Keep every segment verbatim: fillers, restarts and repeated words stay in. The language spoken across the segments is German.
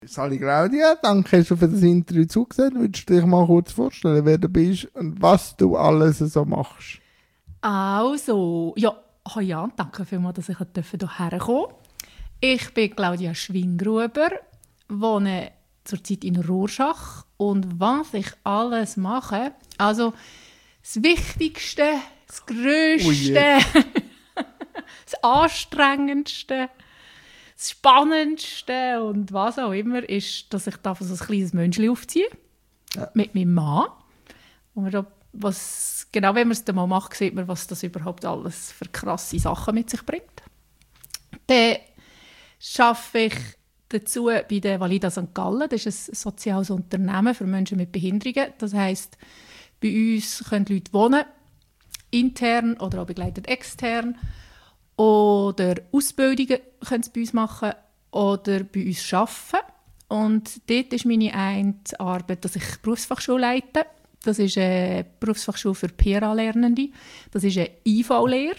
Sali Claudia, danke, hast du für das Interview zugesehen. Willst du dich mal kurz vorstellen, wer du bist und was du alles so machst? Also, ja, oh ja, danke vielmals, dass ich hierher kommen durfte. Ich bin Claudia Schwingruber, wohne zurzeit in Rorschach. Und was ich alles mache, also das Wichtigste, das Grösste, oh das Anstrengendste, das Spannendste und was auch immer, ist, dass ich da so ein kleines Mönchli aufziehe. Ja. Mit meinem Mann. Und wir da, was, genau wenn man es dann mal macht, sieht man, was das überhaupt alles für krasse Sachen mit sich bringt. Dann arbeite ich dazu bei der Valida Sankt Gallen. Das ist ein soziales Unternehmen für Menschen mit Behinderungen. Das heisst, bei uns können Leute wohnen, intern oder auch begleitet extern. Oder Ausbildungen können sie bei uns machen oder bei uns arbeiten. Und dort ist meine eine Arbeit, dass ich Berufsfachschule leite. Das ist eine Berufsfachschule für P R A-Lernende. Das ist eine I V-Lehre.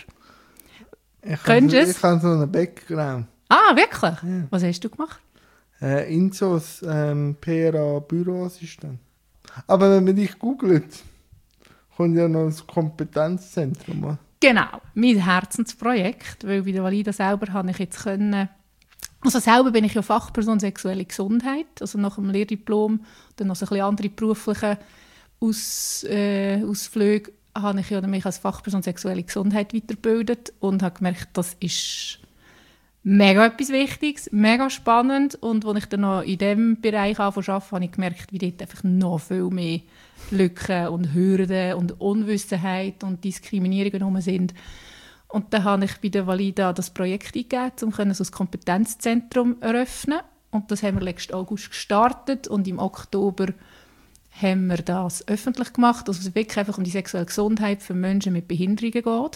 Ich habe so einen Background. Ah, wirklich? Ja. Was hast du gemacht? Äh, Insos, ähm, P R A-Büroassistent. Aber wenn man dich googelt, kommt ja noch das Kompetenzzentrum. Genau, mein Herzensprojekt, weil bei der Valida selber habe ich jetzt können, also selber bin ich ja Fachperson sexuelle Gesundheit, also nach dem Lehrdiplom, dann noch so ein bisschen andere berufliche Aus, äh, Ausflüge, habe ich ja mich als Fachperson sexuelle Gesundheit weitergebildet und habe gemerkt, das ist mega etwas Wichtiges, mega spannend, und als ich dann noch in diesem Bereich angefangen habe, habe ich gemerkt, wie dort einfach noch viel mehr Lücken und Hürden und Unwissenheit und Diskriminierungen herum sind. Und dann habe ich bei der Valida das Projekt eingegeben, um so ein Kompetenzzentrum zu eröffnen. Und das haben wir letzten August gestartet und im Oktober haben wir das öffentlich gemacht, dass es wirklich einfach um die sexuelle Gesundheit für Menschen mit Behinderungen geht.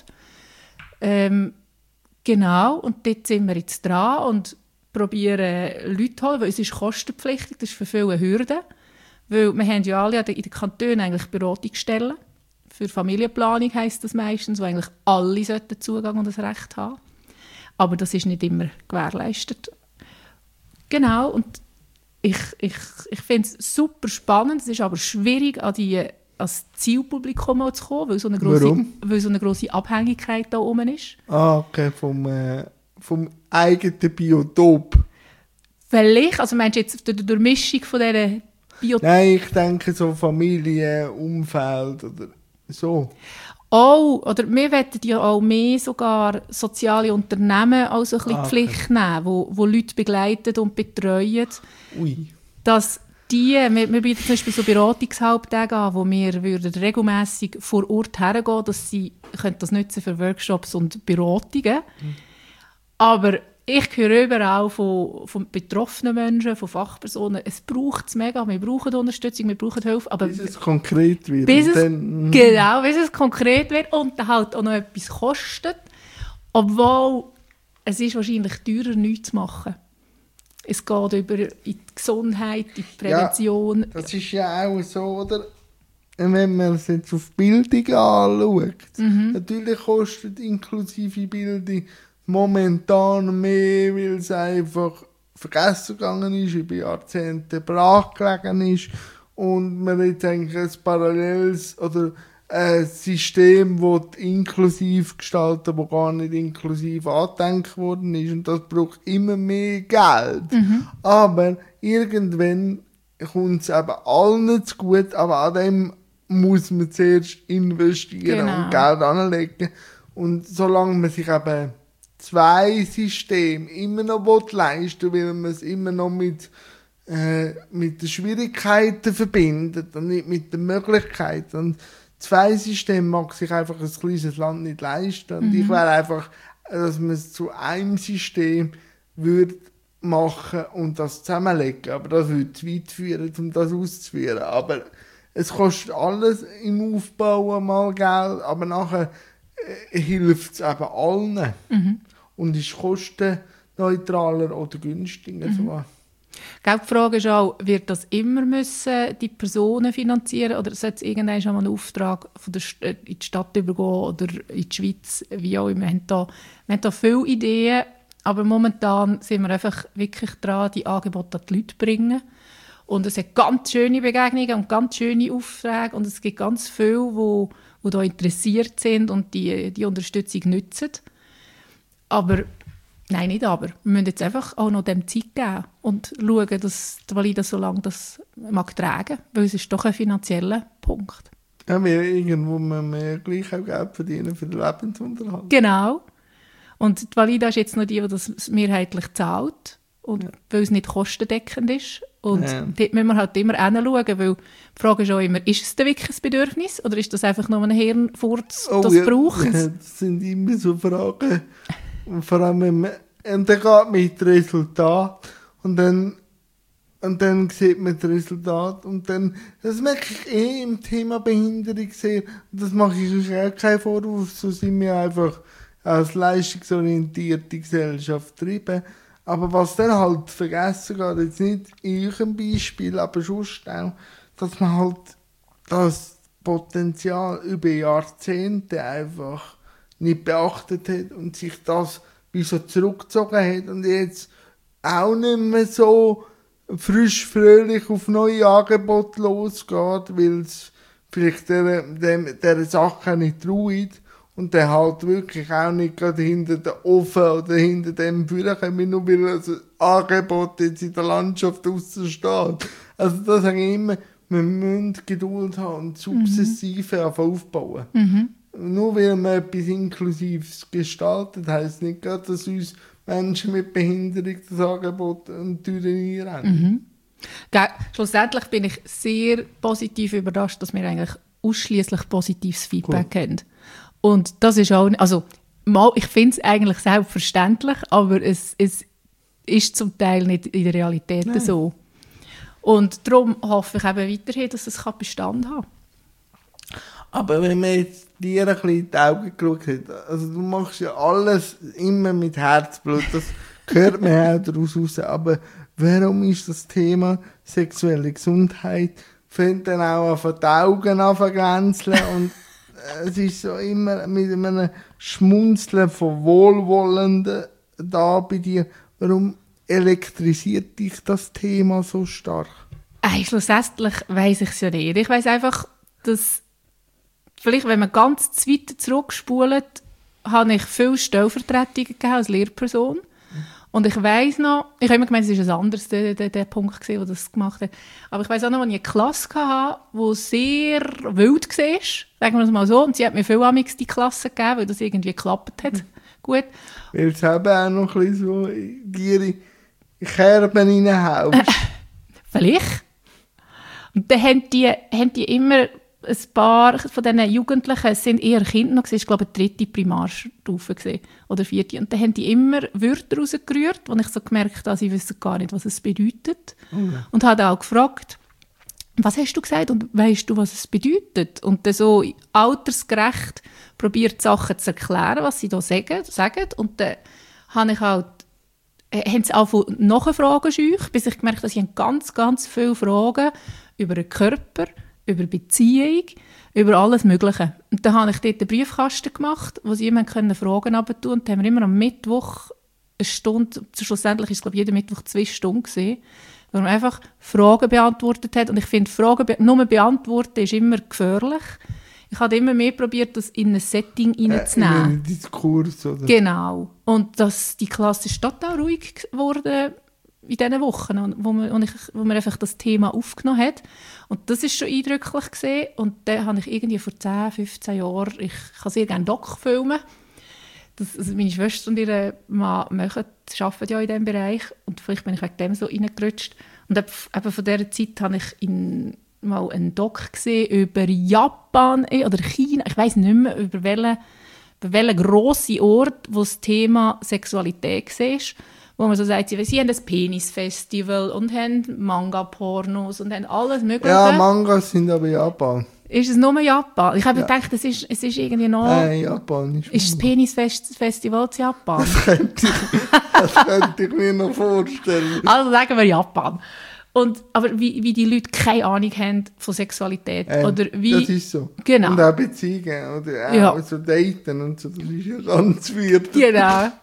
Ähm, genau, und dort sind wir jetzt dran und probieren Leute zu holen, weil es ist kostenpflichtig, das ist für viele eine Hürde. Weil wir haben ja alle in den Kantonen eigentlich Beratungsstellen. Für Familienplanung heisst das meistens, wo eigentlich alle sollten Zugang und das Recht haben. Aber das ist nicht immer gewährleistet. Genau, und ich, ich, ich finde es super spannend. Es ist aber schwierig, an die, als Zielpublikum zu kommen, weil so eine grosse, Warum? Weil so eine grosse Abhängigkeit da oben ist. Ah, okay, vom, äh, vom eigenen Biotop. Vielleicht, also meinst du jetzt durch die Durchmischung von dieser Biotop? Nein, ich denke so Familie, Umfeld oder so. Oh, oder wir wollen ja auch mehr sogar soziale Unternehmen auch so ein bisschen Ah, okay. Pflicht nehmen, wo, wo Leute begleiten und betreuen. Ui. Dass die, wir, wir bieten zum Beispiel so Beratungshalbtage an, wo wir würden regelmässig vor Ort hergehen, dass sie können das nutzen für Workshops und Beratungen. Mhm. Aber ich höre überall von, von betroffenen Menschen, von Fachpersonen, es braucht es mega, wir brauchen Unterstützung, wir brauchen Hilfe. Aber bis es konkret wird. Bis es, dann, genau, bis es konkret wird und dann halt auch noch etwas kostet. Obwohl, es ist wahrscheinlich teurer, nichts zu machen. Es geht über in die Gesundheit, in die Prävention. Ja, das ist ja auch so, oder? Wenn man es jetzt auf Bildung anschaut, mhm. natürlich kostet inklusive Bildung momentan mehr, weil es einfach vergessen gegangen ist, über Jahrzehnte brach gelegen ist und man jetzt eigentlich ein paralleles oder ein System, das inklusiv gestalten, das gar nicht inklusiv angedenkt worden ist, und das braucht immer mehr Geld. Mhm. Aber irgendwann kommt es eben allen zu gut, aber an dem muss man zuerst investieren genau. und Geld anlegen. Und solange man sich eben zwei Systeme immer noch leisten will, weil man es immer noch mit, äh, mit den Schwierigkeiten verbindet und nicht mit den Möglichkeiten. Und zwei Systeme mag sich einfach ein kleines Land nicht leisten. Und mhm. ich wäre einfach, dass man es zu einem System würde machen und das zusammenlegen. Aber das würde zu weit führen, um das auszuführen. Aber es kostet alles im Aufbau mal Geld, aber nachher äh, hilft es eben allen. Mhm. Und ist kostenneutraler oder günstiger. Mhm. So. Die Frage ist auch, wird das immer müssen die Personen finanzieren oder sollte es irgendwann schon mal einen Auftrag von der St- in die Stadt übergehen oder in die Schweiz, wie auch immer. Wir haben da, wir haben da viele Ideen, Aber momentan sind wir einfach wirklich dran, die Angebote an die Leute zu bringen. Und es hat ganz schöne Begegnungen und ganz schöne Aufträge. Und es gibt ganz viele, die, die da interessiert sind und die, die Unterstützung nutzen. Aber, nein, nicht aber. Wir müssen jetzt einfach auch noch dem Zeit geben und schauen, dass die Valida so lange das mag tragen. Weil es ist doch ein finanzieller Punkt. Ja, wir irgendwo müssen wir gleich auch Geld verdienen für den Lebensunterhalt. Genau. Und die Valida ist jetzt noch die, die das mehrheitlich zahlt, und ja. weil es nicht kostendeckend ist. Und ja. dort müssen wir halt immer hinschauen, weil die Frage ist auch immer, ist es denn wirklich ein Bedürfnis oder ist das einfach nur ein Hirnfurz, oh, das ja, braucht? Ja, das sind immer so Fragen. Und vor allem, wenn man, und dann geht mit dem Resultat und dann, und dann sieht man das Resultat und dann, das merke ich eh im Thema Behinderung sehr, und das mache ich euch auch keinen Vorwurf, so sind wir einfach als leistungsorientierte Gesellschaft treiben. Aber was dann halt vergessen geht, jetzt nicht in eurem Beispiel, aber schon auch, dass man halt das Potenzial über Jahrzehnte einfach nicht beachtet hat und sich das wie so zurückgezogen hat und jetzt auch nicht mehr so frisch, fröhlich auf neue Angebote losgeht, weil es vielleicht dieser, dieser, dieser Sache nicht traut. Und der halt wirklich auch nicht gerade hinter dem Ofen oder hinter dem Führer kommt, nur weil das Angebot jetzt in der Landschaft draussen steht. Also das sage ich immer, wir müssen Geduld haben und sukzessive mhm. aufbauen. Mhm. Nur weil man etwas Inklusives gestaltet, heisst nicht gerade, dass uns Menschen mit Behinderung das Angebot und Türen einrennen. Mhm. Schlussendlich bin ich sehr positiv überrascht, dass wir eigentlich ausschliesslich positives Feedback cool. haben. Und das ist auch, also mal, ich finde es eigentlich selbstverständlich, aber es, es ist zum Teil nicht in der Realität Nein. so. Und darum hoffe ich eben weiterhin, dass es Bestand haben kann. Aber wenn man jetzt dir ein bisschen in die Augen geschaut hat, also du machst ja alles immer mit Herzblut, das hört man auch daraus raus, aber warum ist das Thema sexuelle Gesundheit, fängt dann auch an die Augen an zu glänzeln und es ist so immer mit einem Schmunzeln von Wohlwollenden da bei dir. Warum elektrisiert dich das Thema so stark? Äh, schlussendlich weiss ich es ja nicht. Ich weiss einfach, dass vielleicht, wenn man ganz zu weit zurückspult, habe ich viele Stellvertretungen als Lehrperson. Und ich weiss noch, ich habe immer gemeint, es war ein anderes der, der, der Punkt, gewesen, der das gemacht hat. Aber ich weiss auch noch, als ich eine Klasse hatte, die sehr wild war, sagen wir es mal so. Und sie hat mir viel Amix die Klasse gegeben, weil das irgendwie geklappt hat. Mhm. Gut. Weil es eben auch noch ein bisschen so in ihre Kerben reinhaust. Vielleicht. Und dann haben die, haben die immer ein paar von diesen Jugendlichen, es sind eher Kinder noch, es war glaube ich die dritte Primarstufe gewesen, oder vierte. Und dann haben die immer Wörter rausgerührt, wo ich so gemerkt habe, sie wissen gar nicht, was es bedeutet. Okay. Und habe auch gefragt, was hast du gesagt und weißt du, was es bedeutet? Und dann so altersgerecht probiert Sachen zu erklären, was sie da sagen. sagen. Und dann habe ich halt, äh, haben sie angefangen nachfragen, bis ich gemerkt habe, sie haben ganz, ganz viele Fragen über den Körper, über Beziehung, über alles Mögliche. Und dann habe ich dort einen Briefkasten gemacht, wo sie jemand Fragen abtun konnten. Und dann haben wir immer am Mittwoch eine Stunde, schlussendlich war es glaube ich jeden Mittwoch zwei Stunden gewesen, wo man einfach Fragen beantwortet hat. Und ich finde, Fragen be- nur beantworten ist immer gefährlich. Ich habe immer mehr probiert, das in ein Setting reinzunehmen. Äh, in einen Diskurs, oder? Genau. Und das, die Klasse ist total ruhig geworden in diesen Wochen, wo man, wo, ich, wo man einfach das Thema aufgenommen hat. Und das war schon eindrücklich gewesen. Und dann habe ich irgendwie vor zehn, fünfzehn Jahren, ich kann sehr gerne Doc filmen. Das, also meine Schwester und ihre Mann machen, arbeiten ja in diesem Bereich. Und vielleicht bin ich wegen dem so reingerutscht. Und eben von dieser Zeit habe ich in, mal einen Doc gesehen über Japan oder China. Ich weiss nicht mehr, über welchen, über welchen grossen Ort, wo das Thema Sexualität war. Wo man so sagt, sie, sie haben ein Penisfestival und haben Manga-Pornos und haben alles Mögliche. Ja, Mangas sind aber Japan. Ist es nur Japan? Ich habe ja. gedacht, es ist, es ist irgendwie noch... Nein, Japan ist... Ist das Penisfestival zu Japan? Das könnte, ich, das könnte ich mir noch vorstellen. Also sagen wir Japan. Und, aber wie, wie die Leute keine Ahnung haben von Sexualität. Ähm, oder wie, das ist so. Genau. Und auch Beziehungen oder auch ja. so Daten und so, das ist ja ganz weird. Genau.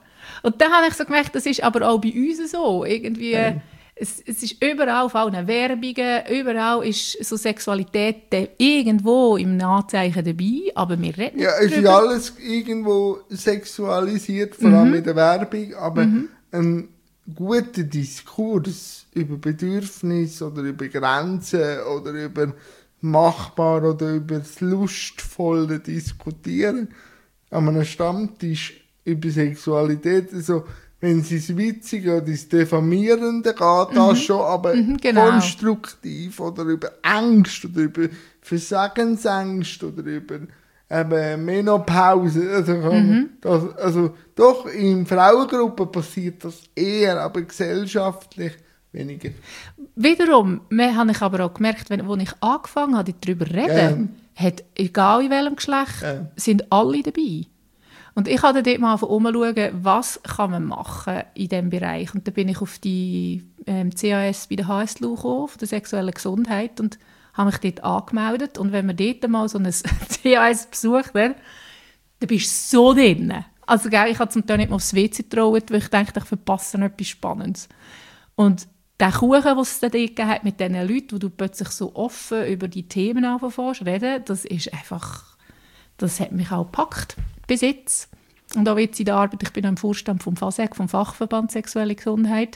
Und dann habe ich so gemerkt, das ist aber auch bei uns so. Irgendwie, ja. es, es ist überall, auf allen Werbungen, überall ist so Sexualität irgendwo im Nachzeichen dabei, aber wir reden ja, es ist alles irgendwo sexualisiert, vor allem mhm. in der Werbung, aber mhm. ein guter Diskurs über Bedürfnisse oder über Grenzen oder über machbar oder über das lustvolle Diskutieren an einem Stammtisch über Sexualität, also wenn es ins Witzige oder ins Diffamierende geht, mhm. das schon, aber mhm, genau. konstruktiv oder über Angst oder über Versagensängste oder über eben Menopause. Also, mhm. das, also doch, in Frauengruppen passiert das eher, aber gesellschaftlich weniger. Wiederum habe ich aber auch gemerkt, wenn, als ich angefangen habe, darüber zu reden, ja. hat, egal in welchem Geschlecht, ja. sind alle dabei. Und ich habe dort mal umschauen, was kann man machen in diesem Bereich. Und dann bin ich auf die ähm, C A S bei der H S L U gekommen, auf der sexuellen Gesundheit, und habe mich dort angemeldet. Und wenn man dort mal so ein C A S besucht, dann bist du so drin. Also gell, ich habe zum Teil nicht mal aufs W C getraut, weil ich dachte, ich verpasse etwas Spannendes. Und der Kuchen, den es da dort hat mit diesen Leuten, wo du plötzlich so offen über die Themen anfängst zu reden, das ist einfach, das hat mich auch gepackt. Bis jetzt. Und auch jetzt in der Arbeit, ich bin im Vorstand vom FASEG, vom Fachverband Sexuelle Gesundheit.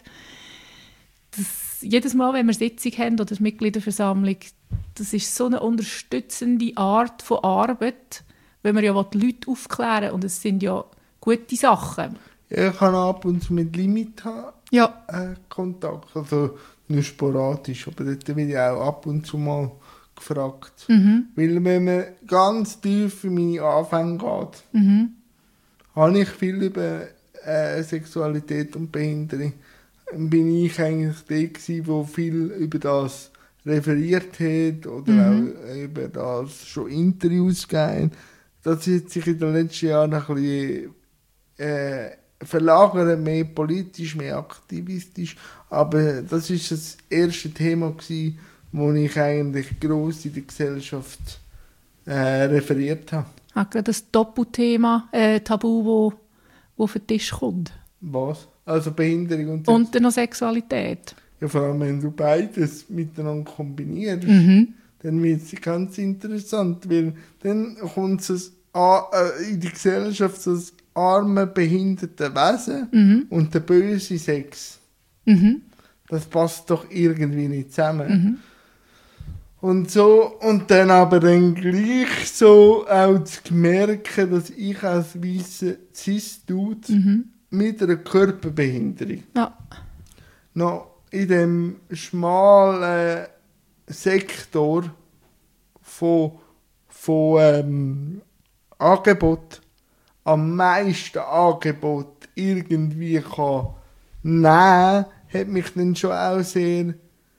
Das, jedes Mal, wenn wir Sitzung haben oder eine Mitgliederversammlung, das ist so eine unterstützende Art von Arbeit, wenn wir ja die Leute aufklären, und es sind ja gute Sachen. Ja, ich habe ab und zu mit Limita ja. äh, Kontakt, also nur sporadisch, aber dort werde ich auch ab und zu mal gefragt. Mhm. Weil wenn man ganz tief in meine Anfänge geht, mhm. habe ich viel über äh, Sexualität und Behinderung. Bin ich eigentlich der gewesen, der viel über das referiert hat oder mhm. auch über das schon Interviews gegeben. Das hat sich in den letzten Jahren ein bisschen äh, verlagert, mehr politisch, mehr aktivistisch. Aber das war das erste Thema gewesen, wo ich eigentlich gross in der Gesellschaft äh, referiert habe. Hat gerade das Doppelthema, äh, Tabu, wo, wo auf den Tisch kommt. Was? Also Behinderung und... Und dann noch Sexualität. Ja, vor allem, wenn du beides miteinander kombinierst, mhm. dann wird es ganz interessant, weil dann kommt es äh, in die Gesellschaft so das arme, behinderte Wesen mhm. und der böse Sex. Mhm. Das passt doch irgendwie nicht zusammen. Mhm. Und so, und dann aber dann gleich so auch zu merken, dass ich als weisser Cis-Dude mhm. mit einer Körperbehinderung ja. noch in dem schmalen Sektor von, von ähm, Angebot am meisten Angebot irgendwie kann nehmen, hat mich dann schon auch sehr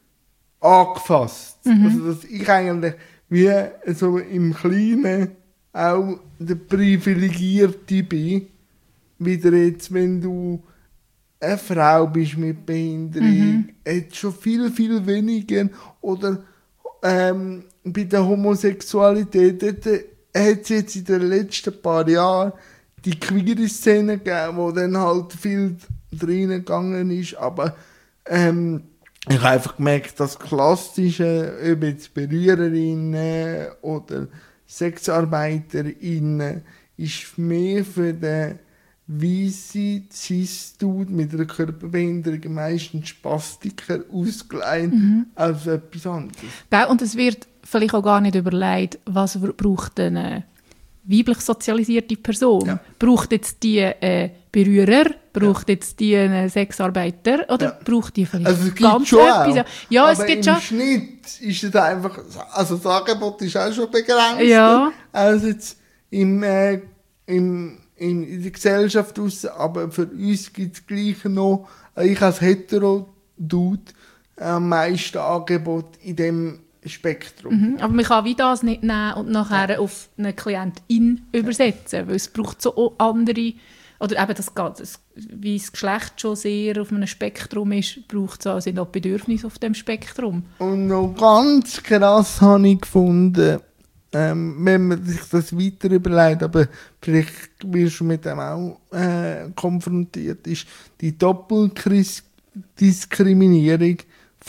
angefasst. Mhm. Also, dass ich eigentlich wie so im Kleinen auch der Privilegierte bin, wieder jetzt, wenn du eine Frau bist mit Behinderung, mhm. hat schon viel, viel weniger. Oder ähm, bei der Homosexualität hat es jetzt in den letzten paar Jahren die queere Szene gegeben, wo dann halt viel drin gegangen ist. Aber ähm, ich habe einfach gemerkt, dass klassische, ob jetzt Berührerinnen oder Sexarbeiterinnen, ist mehr für den weisse Cis-Dude mit einer Körperbehinderung, meistens Spastiker, ausgelegt mhm. als etwas anderes. Ja, und es wird vielleicht auch gar nicht überlegt, was braucht eine weiblich sozialisierte Person. Ja. Braucht jetzt die äh, Berührer, braucht ja. jetzt die einen Sexarbeiter oder ja. braucht die vielleicht also es gibt ganz schon etwas? Auch. Ja, aber es gibt im schon. Schnitt ist es einfach, also das Angebot ist auch schon begrenzt. Ja. Also jetzt im, äh, im, in, in der Gesellschaft raus, aber für uns gibt es gleich noch, ich als Hetero-Dude, am meisten Angebot in dem Spektrum. Mhm, aber man kann wie das nicht nehmen und nachher ja. auf eine Klientin übersetzen, weil es braucht so andere, oder eben das, das, wie das Geschlecht schon sehr auf einem Spektrum ist, braucht es auch, sind auch Bedürfnisse auf dem Spektrum. Und noch ganz krass habe ich gefunden, ähm, wenn man sich das weiter überlegt, aber vielleicht wirst du mit dem auch äh, konfrontiert, ist die Doppeldiskriminierung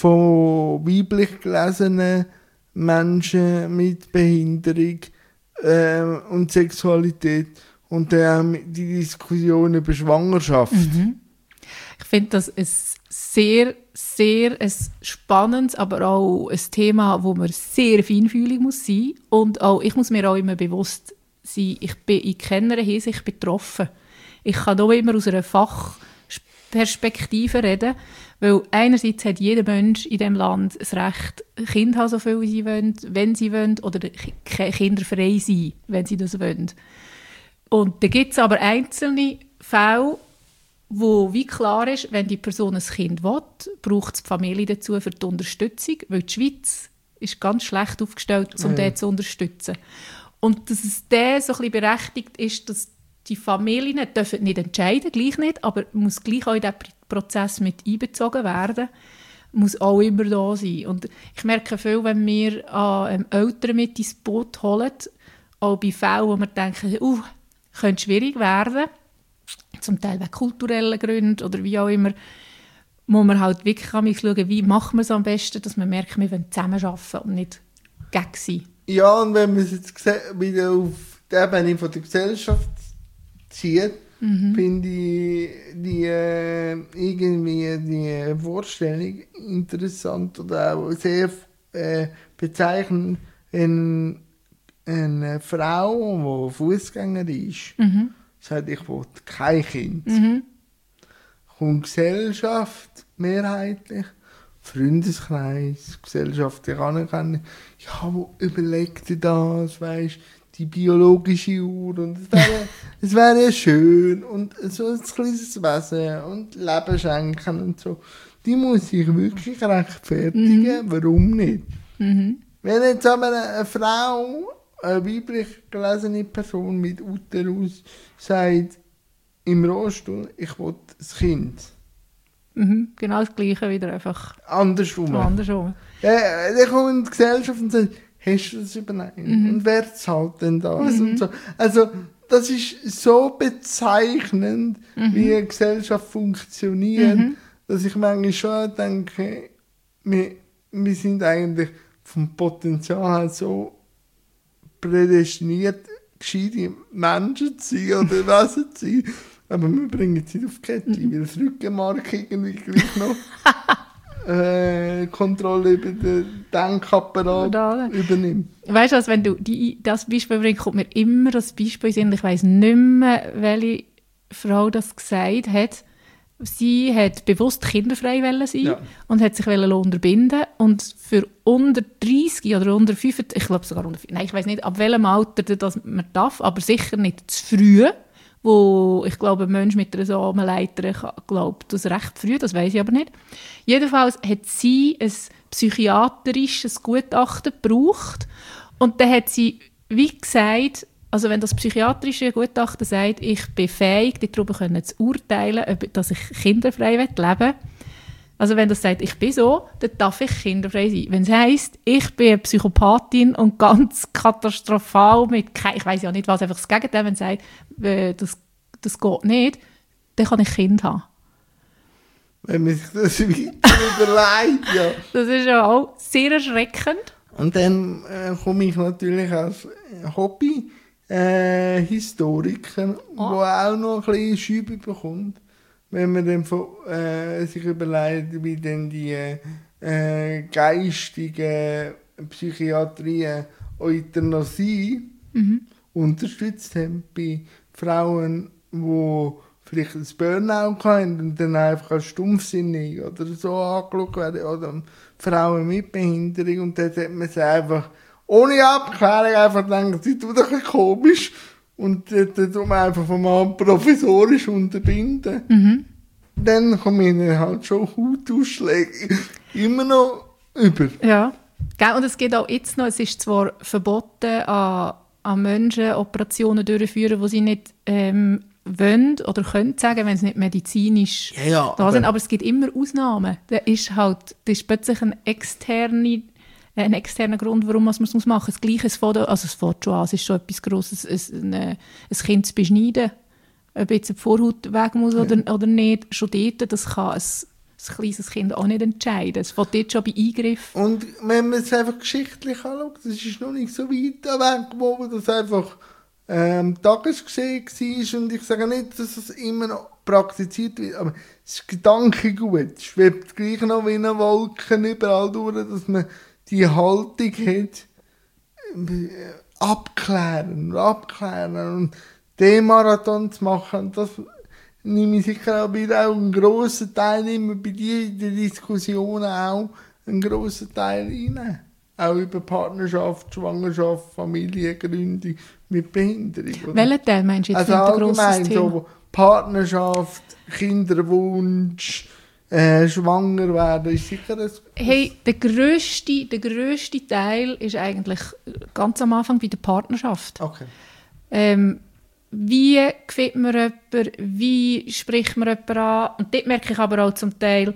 von weiblich gelesenen Menschen mit Behinderung äh, und Sexualität und dann ähm, die Diskussion über Schwangerschaft. Mhm. Ich finde das ein sehr, sehr ein spannendes, aber auch ein Thema, wo man sehr feinfühlig muss sein. Und auch, ich muss mir auch immer bewusst sein, ich bin in keiner Hinsicht betroffen. Ich kann auch immer aus einer Fachperspektive reden, weil einerseits hat jeder Mensch in diesem Land das Recht, Kinder haben, so viel sie wollen, wenn sie wollen, oder kinderfrei sein, wenn sie das wollen. Und da gibt es aber einzelne Fälle, wo wie klar ist, wenn die Person ein Kind will, braucht es die Familie dazu für die Unterstützung, weil die Schweiz ist ganz schlecht aufgestellt, um ja. den zu unterstützen. Und dass es der so ein bisschen berechtigt ist, dass die Familien dürfen nicht entscheiden, gleich nicht, aber muss gleich auch in diesen Prozess mit einbezogen werden, muss auch immer da sein. Und ich merke viel, wenn wir äh, Eltern mit ins Boot holen, auch bei Fällen, wo wir denken, uh, könnte schwierig werden, zum Teil wegen kulturellen Gründen oder wie auch immer, muss man halt wirklich schauen, wie machen wir es am besten, dass man merkt, wir wollen zusammenarbeiten und nicht gegen sie. Ja, und wenn man es jetzt wieder auf die Ebene von der Gesellschaft zieht, mhm. finde ich die, äh, irgendwie die Vorstellung interessant oder auch sehr äh, bezeichnend, wenn eine Frau, die Fußgängerin ist, mhm. sagt, ich will kein Kind. Mhm. Kommt Gesellschaft mehrheitlich, Freundeskreis, gesellschaftliche Anerkennung, ja, wo überlegt ihr das, weißt, die biologische Uhr und es wäre, es wäre ja schön und so ein kleines Wesen und Leben schenken und so. Die muss sich wirklich rechtfertigen, mhm. warum nicht? Mhm. Wenn jetzt aber eine Frau, eine weiblich gelesene Person mit Uterus sagt, im Rollstuhl, ich will ein Kind. Mhm, genau das Gleiche wieder, einfach andersrum. andersrum. Ja, dann kommt die Gesellschaft und sagt, hast du das übernommen? Mhm. Und wer zahlt denn das? Mhm. Und so. Also, das ist so bezeichnend, mhm. wie eine Gesellschaft funktioniert, mhm. dass ich manchmal schon denke, wir, wir sind eigentlich vom Potenzial her so prädestiniert, gescheite Menschen zu sein oder Wesen zu sein. Aber wir bringen es nicht auf die Kette, mhm. weil das Rückenmark irgendwie gleich noch äh, Kontrolle über den Denkapparat da, übernimmt. Weißt du, also wenn du die, das Beispiel bringst, kommt mir immer das Beispiel in. Ich weiss nicht mehr, welche Frau das gesagt hat. Sie hat bewusst kinderfrei sein ja. und hat sich unterbinden und für unter dreissig oder unter fünfunddreißig, ich glaube sogar unter, nein, ich weiss nicht, ab welchem Alter das man darf, aber sicher nicht zu früh, wo ich glaube, ein Mensch mit einer Samenleiter glaubt, das recht früh, das weiss ich aber nicht. Jedenfalls hat sie ein psychiatrisches Gutachten gebraucht und dann hat sie, wie gesagt, also wenn das psychiatrische Gutachten sagt, ich bin fähig, darüber zu urteilen, ob, dass ich kinderfrei leben will, also wenn das sagt, ich bin so, dann darf ich kinderfrei sein. Wenn es heisst, ich bin eine Psychopathin und ganz katastrophal mit, ich weiss ja nicht was, einfach das Gegenteil, wenn es sagt, das, das geht nicht, dann kann ich Kind haben. Wenn man sich das weiter überlegt, ja. Das ist ja auch sehr erschreckend. Und dann äh, komme ich natürlich als Hobby Äh, Historiker, oh. wo auch noch ein bisschen Schübe bekommt, wenn man dann von, äh, sich überlegt, wie denn die äh, geistige Psychiatrie Euthanasie mhm. unterstützt haben bei Frauen, die vielleicht ein Burnout hatten und dann einfach als stumpfsinnig oder so angeschaut werden, oder Frauen mit Behinderung, und dann hat man sie einfach ohne Abklärung einfach gedacht, sie tut ein bisschen komisch. Und dann tut man einfach vom Mann provisorisch unterbinden. Mhm. Dann kommen ihnen halt schon Hautausschläge immer noch über. Ja, und es geht auch jetzt noch, es ist zwar verboten, an, an Menschen Operationen durchzuführen, die sie nicht ähm, wollen oder können sagen, wenn es nicht medizinisch ja, ja, da sind, aber es gibt immer Ausnahmen. Da ist halt, da ist plötzlich eine externe ein externer Grund, warum man es machen muss. Das Gleiche, es fängt, also es fängt schon an, es ist schon etwas Grosses, ein, ein, ein Kind zu beschneiden, ob jetzt die Vorhaut weg muss oder, ja. oder nicht, schon dort, das kann ein, ein kleines Kind auch nicht entscheiden. Es fängt dort schon bei Eingriffen. Und wenn man es einfach geschichtlich anschaut, das ist noch nicht so weit weg, wo das einfach ähm, tagesgesehen war. Und ich sage nicht, dass es immer noch praktiziert wird, aber es ist Gedankengut. Es schwebt gleich noch wie eine Wolke überall durch, dass man die Haltung hat, abklären, abklären und den Marathon zu machen. Das nehme ich sicher auch wieder auch einen grossen Teil immer bei dir in den Diskussionen auch einen grossen Teil rein. Auch über Partnerschaft, Schwangerschaft, Familiengründung mit Behinderung. Welchen Teil meinst du jetzt? Also allgemein so Partnerschaft, Kinderwunsch, äh, schwanger werden, ist sicher ein... Hey, der grösste, der grösste Teil ist eigentlich ganz am Anfang bei der Partnerschaft. Okay. Ähm, wie gefällt mir jemand, wie spricht man jemanden an? Und dort merke ich aber auch zum Teil,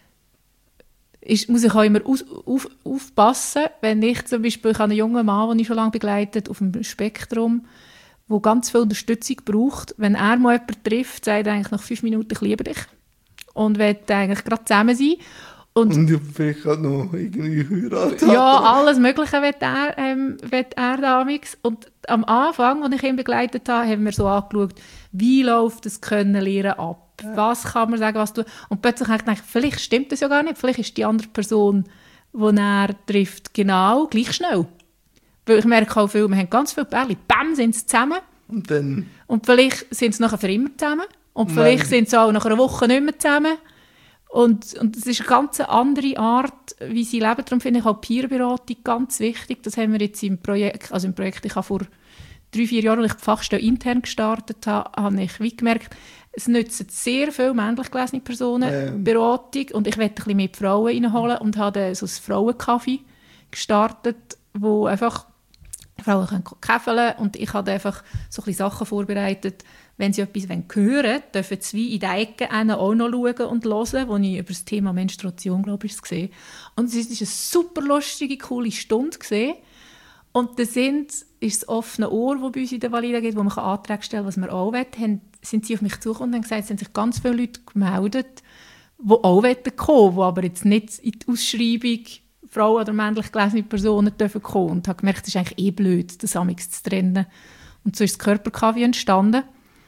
ist, muss ich auch immer aus, auf, aufpassen, wenn ich zum Beispiel, ich habe einen jungen Mann, den ich schon lange begleitet, auf dem Spektrum, der ganz viel Unterstützung braucht. Wenn er mal jemanden trifft, sagt er eigentlich nach fünf Minuten, ich liebe dich. Und will eigentlich gerade zusammen sein. Und, und vielleicht auch noch irgendwie heiraten. Ja, alles Mögliche will er, ähm, will er damals. Und am Anfang, als ich ihn begleitet habe, haben wir so angeschaut, wie läuft das Kennenlernen ab? Ja. Was kann man sagen, was du... Und plötzlich habe ich gedacht, vielleicht stimmt das ja gar nicht. Vielleicht ist die andere Person, die er trifft, genau gleich schnell. Weil ich merke auch viel, wir haben ganz viele Pärchen, bam, sind sie zusammen. Und dann... Und vielleicht sind sie nachher für immer zusammen. Und vielleicht Nein. sind sie auch nach einer Woche nicht mehr zusammen. Und, und das ist eine ganz andere Art, wie sie leben. Darum finde ich auch Peerberatung ganz wichtig. Das haben wir jetzt im Projekt, also im Projekt, ich habe vor drei, vier Jahren, als ich die Fachstelle intern gestartet habe, habe ich wie gemerkt, es nützen sehr viele männlich gelesene Personen ähm. Beratung. Und ich wollte ein bisschen mehr Frauen reinholen und habe so ein Frauencafé gestartet, wo einfach Frauen können käfeln und ich habe einfach so ein bisschen Sachen vorbereitet. Wenn sie etwas hören wollen, dürfen sie wie in der Ecke auch noch schauen und hören, wo ich über das Thema Menstruation, glaube ich, gesehen. Und es ist eine super lustige, coole Stunde gesehen. Und da sind, ist das offene Ohr, das bei uns in der Valida geht, wo man Anträge stellen kann, was man auch will, haben, sind sie auf mich zugekommen und haben gesagt, es haben sich ganz viele Leute gemeldet, die auch kommen wollen, die aber jetzt nicht in die Ausschreibung Frauen oder männlich gelesene Personen dürfen kommen. Und ich habe gemerkt, es ist eigentlich eh blöd, das amigs zu trennen. Und so ist das Körperkaffee entstanden.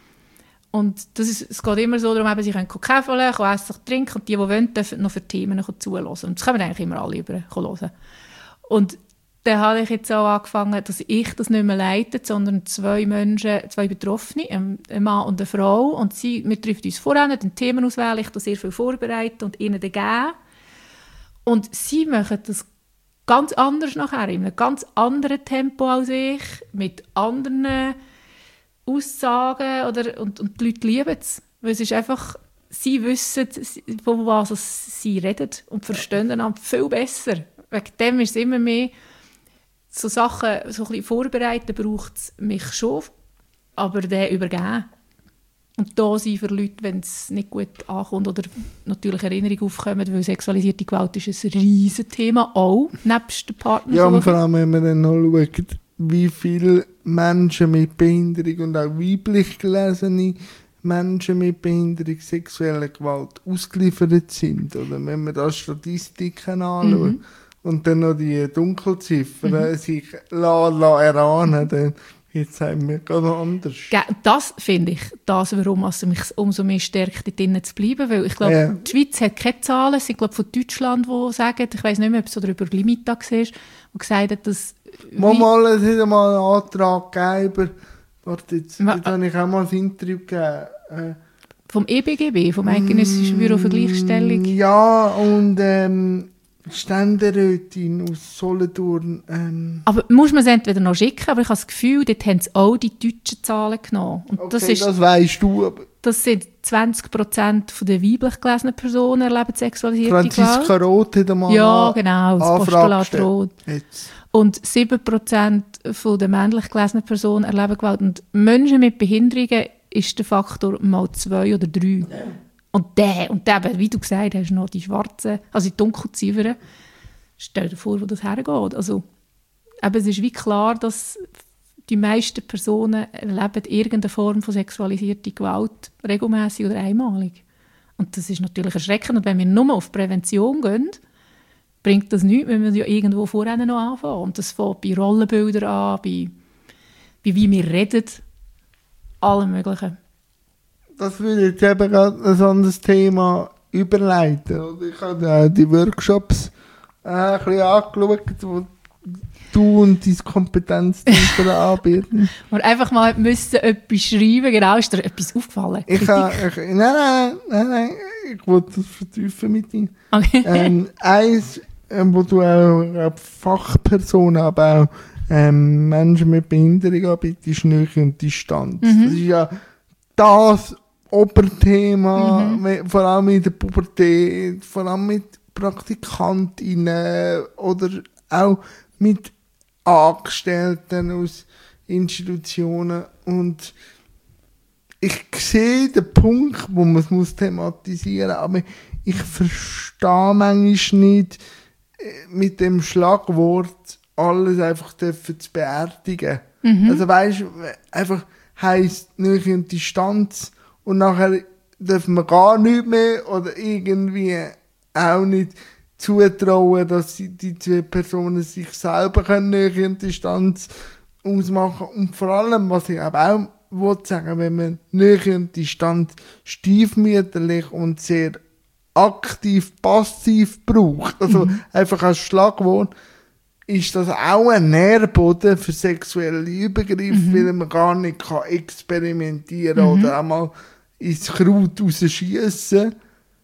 Und das ist, es geht immer so darum, eben, sie können käfeln, können essen, trinken und die, die wollen, dürfen noch für Themen zuhören. Und das können wir eigentlich immer alle über hören. Und dann habe ich jetzt auch angefangen, dass ich das nicht mehr leite, sondern zwei Menschen, zwei Betroffene, ein Mann und eine Frau. Und sie, wir treffen uns vorher, den Themen auswählen, ich sehr viel vorbereiten und ihnen dann geben. Und sie machen das ganz anders nachher, in einem ganz anderen Tempo als ich, mit anderen Aussagen, oder, und, und die Leute lieben es. Weil es ist einfach, sie wissen, von was sie reden und verstehen einander viel besser. Wegen dem ist es immer mehr, so Sachen so ein bisschen vorbereiten braucht es mich schon, aber den übergeben. Und da sein für Leute, wenn es nicht gut ankommt oder natürlich Erinnerungen aufkommen, weil sexualisierte Gewalt ist ein riesen Thema, auch nebst dem Partner. Ja, und vor allem, wenn man dann noch schaut, wie viele Menschen mit Behinderung und auch weiblich gelesene Menschen mit Behinderung sexueller Gewalt ausgeliefert sind. Oder wenn man da Statistiken anschaut mhm. und dann noch die Dunkelziffern mhm. sich la, la erahnen, dann jetzt haben wir ganz anders. Ja, das finde ich, das, warum es mich umso mehr stärkt, dort drinnen zu bleiben. Weil ich glaube, ja. die Schweiz hat keine Zahlen. Es sind, glaube von Deutschland, die sagen, ich weiss nicht mehr, ob es über Limita war, die gesagt hat, dass... Mal, es hat mal einen Antrag gegeben, warte, jetzt, Ma, jetzt habe ich auch mal ein Interview gegeben. Äh, vom E B G B, vom Eidgenössischen Büro für Gleichstellung? Ja, und ähm, Ständerätin aus Solothurn. Ähm. Aber muss man es entweder noch schicken, aber ich habe das Gefühl, dort haben sie auch die deutschen Zahlen genommen. Und okay, das, ist, das weisst du. Aber. Das sind zwanzig Prozent der weiblich gelesenen Personen erleben sexualisierte Gewalt. Franziska Roth hat einmal ja, genau, das Postulat Roth. Jetzt. Und sieben Prozent der männlich gelesenen Personen erleben Gewalt. Und Menschen mit Behinderungen ist der Faktor mal zwei oder drei. Ja. Und der, und der, wie du gesagt hast, noch die schwarzen, also die Dunkelziffern, stell dir vor, wo das hergeht. Also, eben, es ist wie klar, dass die meisten Personen erleben irgendeine Form von sexualisierter Gewalt regelmäßig oder einmalig. Und das ist natürlich erschreckend. Und wenn wir nur auf Prävention gehen, bringt das nichts, wenn wir ja irgendwo vorher noch anfangen. Und das fängt bei Rollenbildern an, bei, bei wie wir reden, allem Möglichen. Das würde jetzt eben gerade ein anderes Thema überleiten. Und ich habe auch die Workshops äh, ein bisschen angeschaut, wo du und dein Kompetenzzentrum anbieten. Und einfach mal müssen etwas schreiben, genau, ist dir etwas aufgefallen? Ich habe, ich, nein, nein, nein, nein, ich wollte das vertiefen mit dir. Okay. Ähm, eins, ähm, wo du auch äh, Fachpersonen, aber auch ähm, Menschen mit Behinderung anbietest, Nähe und Distanz. Mhm. Das ist ja das Oberthema, Mhm. vor allem in der Pubertät, vor allem mit Praktikantinnen oder auch mit Angestellten aus Institutionen. Und ich sehe den Punkt, wo man es muss thematisieren muss, aber ich verstehe manchmal nicht, mit dem Schlagwort alles einfach dürfen zu beerdigen. Mhm. Also weißt du, einfach heisst Nähe und Distanz und nachher dürfen wir gar nichts mehr oder irgendwie auch nicht zutrauen, dass die, die zwei Personen sich selber können Nähe und Distanz ausmachen. Und vor allem, was ich aber auch wollte sagen, wenn man Nähe und Distanz stiefmütterlich und sehr aktiv, passiv braucht, also mhm. einfach als Schlagwort, ist das auch ein Nährboden für sexuelle Übergriffe, mhm. weil man gar nicht kann experimentieren mhm. oder einmal ins Kraut rausschiessen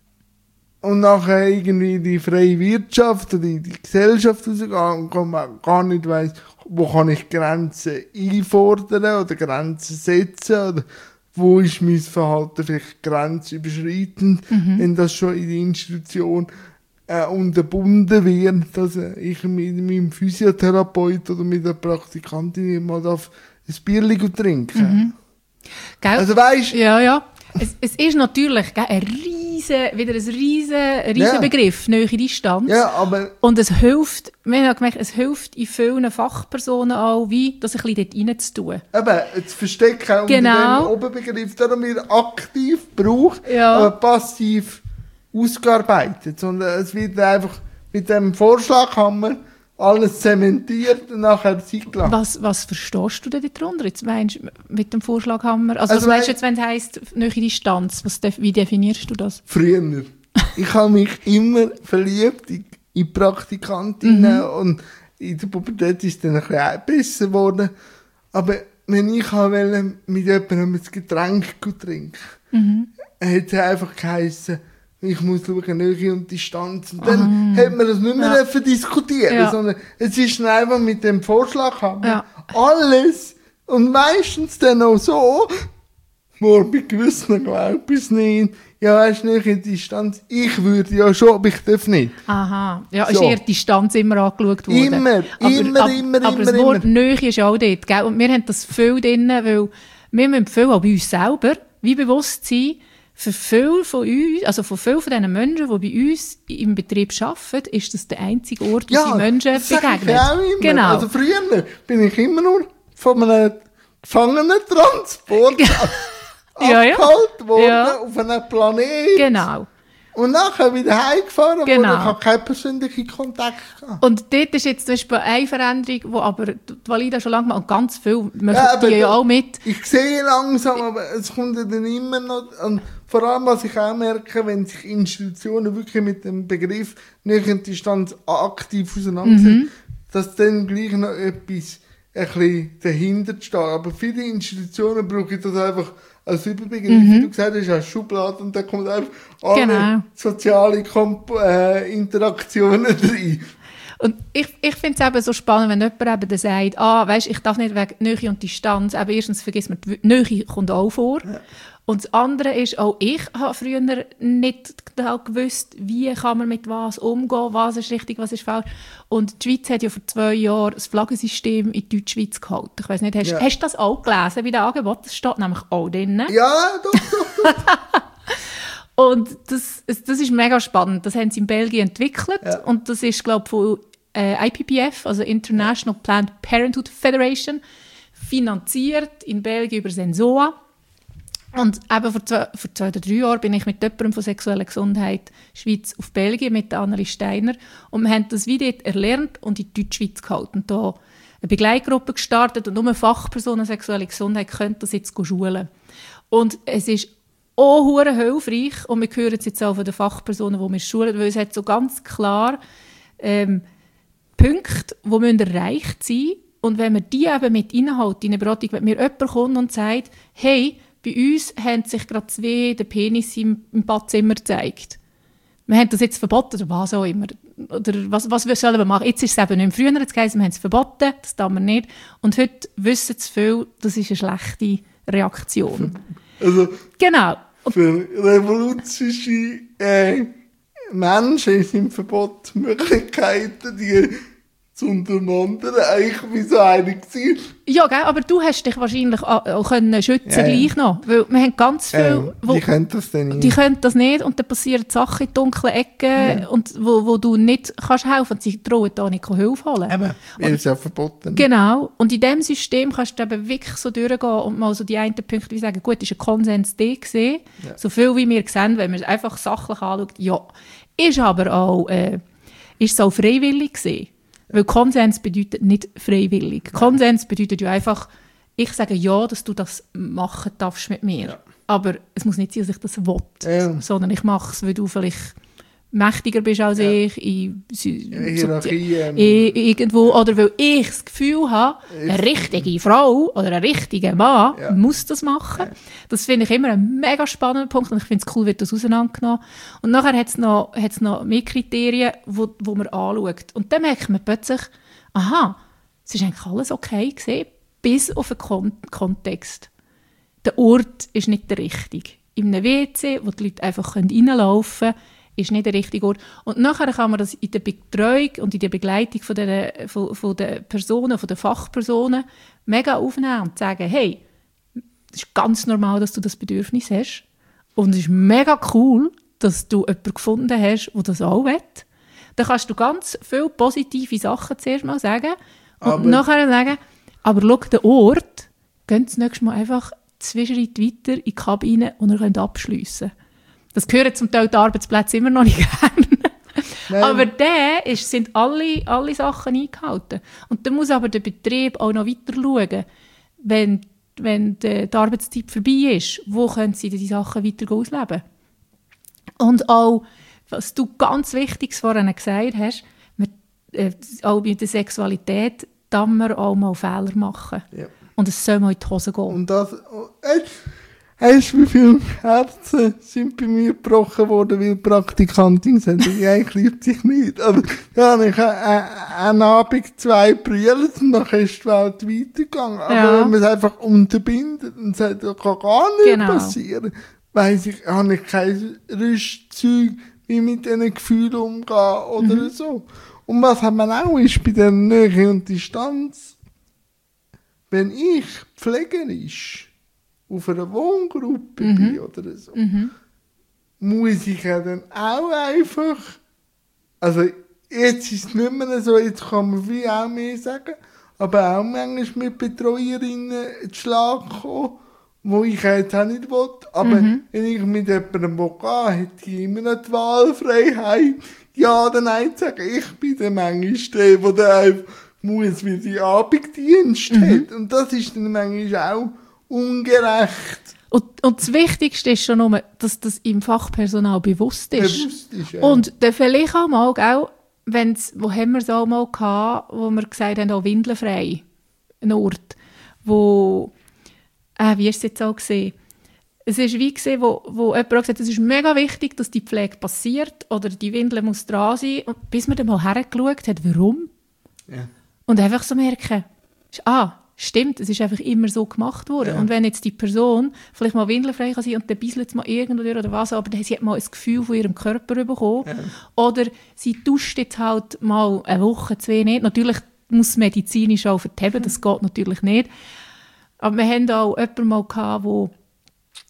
und nachher irgendwie in die freie Wirtschaft oder in die Gesellschaft rausgehen und man gar nicht weiss, wo kann ich Grenzen einfordern oder Grenzen setzen oder wo ist mein Verhalten vielleicht grenzüberschreitend, mhm. wenn das schon in der Institution äh, unterbunden wird, dass äh, ich mit meinem Physiotherapeut oder mit der Praktikantin mal darf ein Bierchen trinken. Mhm. Also weißt, ja, ja. Es, es ist natürlich gell, ein riesen, wieder ein riesen, riesen ja. Begriff, Nähe Distanz. Ja, aber und es hilft, wir haben gemerkt, es hilft in vielen Fachpersonen auch, wie, das ein bisschen dort reinzutun. Eben, das Verstecken genau. unter dem Oberbegriff, darum wir aktiv braucht, ja. aber passiv ausgearbeitet. Sondern es wird einfach mit dem Vorschlaghammer alles zementiert und nachher Zeit gelassen. Was, was verstehst du denn darunter? Jetzt meinst du mit dem Vorschlaghammer? Also, also was meinst du jetzt, wenn es heisst, Nähe Distanz? Was, wie definierst du das? Früher. Ich habe mich immer verliebt in, in Praktikantinnen mhm. und in der Pubertät ist es dann ein bisschen besser geworden. Aber wenn ich wollte mit jemandem ein Getränk trinken, mhm. hat es einfach geheissen, ich muss schauen, Nähe und Distanz. Und dann ah. hat man das nicht mehr ja. diskutieren, ja. sondern es ist dann einfach mit dem Vorschlag haben. Ja. Alles. Und meistens dann auch so, wo bei gewissen glaube ich nicht, ja, weißt du, Nähe und Distanz, ich würde ja schon, aber ich darf nicht. Aha. Ja, so. Ist eher Distanz immer angeschaut worden. Immer, aber, immer, ab, immer, aber immer, das Wort immer. Nähe ist auch dort, gell? Und wir haben das viel drin, weil wir müssen viel auch bei uns selber, wie bewusst sein, für viele von uns, also von vielen von diesen Menschen, die bei uns im Betrieb arbeiten, ist das der einzige Ort, wo ja, sie Menschen das begegnen. Ich auch immer. Genau. Also früher bin ich immer nur von einem Gefangenentransport ja, ja. abgeholt worden ja. auf einem Planeten. Genau. Und nachher wieder heimgefahren, genau. wo ich habe keinen persönlichen Kontakt hatte. Und dort ist jetzt zum Beispiel eine Veränderung, die aber die Valida schon lange macht und ganz viel möchten ja, die ja auch mit. Ich sehe langsam, aber es kommt dann immer noch. Und vor allem, was ich auch merke, wenn sich Institutionen wirklich mit dem Begriff Nähe und Distanz aktiv auseinandersetzen, mhm. dass dann gleich noch etwas ein bisschen dahinter steht. Aber viele Institutionen brauchen das einfach als Überbegriff, mhm. wie du gesagt hast, als Schublade und da kommt einfach alle genau. soziale Komp- äh, Interaktionen rein. Und ich, ich finde es eben so spannend, wenn jemand eben dann sagt, ah, weisst, ich darf nicht wegen Nähe und Distanz, aber erstens vergisst man, die Nähe kommt auch vor. Ja. Und das andere ist, auch ich habe früher nicht gewusst, wie kann man mit was umgehen, was ist richtig, was ist falsch. Und die Schweiz hat ja vor zwei Jahren das Flaggensystem in die Deutschschweiz geholt. Ich weiss nicht, hast, ja. hast du das auch gelesen bei den Angeboten? Das steht nämlich auch drin. Ja, doch, doch, doch. Und das, das ist mega spannend. Das haben sie in Belgien entwickelt. Ja. Und das ist, glaube ich, von äh, I P P F, also International Planned Parenthood Federation, finanziert in Belgien über Sensoa. Und eben vor zwei, vor zwei oder drei Jahren bin ich mit jemandem von sexueller Gesundheit Schweiz auf Belgien, mit Anneli Steiner. Und wir haben das Video erlernt und in die Deutschschweiz gehalten. Und da eine Begleitgruppe gestartet und nur Fachpersonen sexuelle Gesundheit können das jetzt schulen. Und es ist auch hure hilfreich, und wir hören es jetzt auch von den Fachpersonen, die wir schulen, weil es hat so ganz klar ähm, Punkte, die müssen erreicht sein müssen. Und wenn wir die eben mit reinhalten in eine Beratung, wenn mir jemand kommt und sagt, hey, bei uns haben sich gerade zwei der Penis im, im Badzimmer gezeigt. Wir haben das jetzt verboten, oder was auch immer. Oder was, was sollen wir machen? Jetzt ist es eben nicht mehr. Früher hat es geheißen, wir haben es verboten, das tun wir nicht. Und heute wissen zu viel, das ist eine schlechte Reaktion. Also, genau. Für revolutionäre äh, Menschen sind Verbotsmöglichkeiten, die zu untermandern eigentlich wie so einig sind. Ja, gell? Aber du hast dich wahrscheinlich auch können schützen ja, ja. gleich noch. Weil wir haben ganz viele... Äh, die können das dann nicht. Die können das nicht und dann passieren Sachen in dunklen Ecken, ja. und wo, wo du nicht kannst helfen kannst. Sie trauen da nicht Hilfe holen. Eben, weil es ja verboten. Genau. Und in diesem System kannst du eben wirklich so durchgehen und mal so die einen Punkte wie sagen, gut, ist ein Konsens da gesehen. Ja. So viel wie wir sehen, wenn man es einfach sachlich anschaut, ja. Ist aber auch, äh, ist es auch freiwillig gesehen. Weil Konsens bedeutet nicht freiwillig. Ja. Konsens bedeutet ja einfach, ich sage ja, dass du das machen darfst mit mir. Ja. Aber es muss nicht sein, dass ich das will. Ja. Sondern ich mache es, weil du vielleicht mächtiger bist als ja. ich, in, Hierarchie, so, in, irgendwo, oder weil ich das Gefühl habe, eine richtige Frau oder ein richtiger Mann ja. muss das machen. Ja. Das finde ich immer ein mega spannender Punkt und ich finde es cool, wird das auseinandergenommen. Und nachher hat es noch, hat's noch mehr Kriterien, wo, wo man anschaut. Und dann merkt man plötzlich, aha, es ist eigentlich alles okay gewesen, bis auf den Kon- Kontext. Der Ort ist nicht der richtige. In einem W C, wo die Leute einfach reinlaufen können, ist nicht der richtige Ort. Und nachher kann man das in der Betreuung und in der Begleitung von der, von, von der Personen, von den Fachpersonen mega aufnehmen und sagen, hey, es ist ganz normal, dass du das Bedürfnis hast. Und es ist mega cool, dass du jemanden gefunden hast, der das auch will. Dann kannst du ganz viele positive Sachen zuerst mal sagen und aber nachher sagen, aber schau, den Ort, geh das nächste Mal einfach zwei Schritte weiter in die Kabine und ihr könnt abschliessen. Das gehören zum Teil die Arbeitsplätze immer noch nicht gerne. Aber da ist, sind alle, alle Sachen eingehalten. Und dann muss aber der Betrieb auch noch weiter schauen, wenn, wenn die, die Arbeitszeit vorbei ist, wo können sie diese Sachen weiter ausleben. Und auch, was du ganz Wichtiges vorhin gesagt hast, mit, äh, auch bei der Sexualität, darf man auch mal Fehler machen. Ja. Und es soll mal in die Hose gehen. Und das... Äh, Weißt du, wie viele Herzen sind bei mir gebrochen worden, weil die Praktikantin gesagt hat, ja, ich liebe dich nicht. Aber dann habe ich einen Abend zwei Brüllen und dann ist die Welt weitergegangen. Aber ja. wenn man es einfach unterbindet und sagt, das kann gar nicht genau. passieren, weiss ich, habe ich kein Rüstzeug, wie mit diesen Gefühlen umgehen oder mhm. so. Und was hat man auch ist bei der Nähe und Distanz, wenn ich pflegerisch auf einer Wohngruppe mhm. bin oder so, mhm. muss ich ja dann auch einfach, also jetzt ist es nicht mehr so, jetzt kann man viel auch mehr sagen, aber auch manchmal mit Betreuerinnen zu Schlag kommen, wo ich jetzt auch nicht will. Aber mhm. wenn ich mit jemandem gehe, hätte ich immer noch die Wahlfreiheit, ja oder nein zu sagen. Ich bin der manchmal der, der einfach muss, wie die Abenddienst mhm. hat. Und das ist dann manchmal auch ungerecht. Und, und das Wichtigste ist schon nur, dass das im Fachpersonal bewusst ist. Bewusst ist ja. Und dann vielleicht auch mal, auch, wenn's, wo haben wir es auch mal gehabt, wo wir gesagt haben, auch windelfrei, ein Ort, wo, äh, wie ist es jetzt auch gesehen? Es ist wie gesehen, wo, wo jemand gesagt hat, es ist mega wichtig, dass die Pflege passiert oder die Windel muss dran sein. Und bis man dann mal hergeschaut hat, warum? Ja. Und einfach so merken, ah, stimmt, es ist einfach immer so gemacht worden. Ja. Und wenn jetzt die Person vielleicht mal windelfrei kann sein und dann bisselt es mal irgendwo durch oder was, aber dann sie hat mal ein Gefühl von ihrem Körper bekommen. Ja. Oder sie duscht jetzt halt mal eine Woche, zwei nicht. Natürlich muss es medizinisch auch verteben, das geht natürlich nicht. Aber wir hatten auch jemanden mal gehabt, wo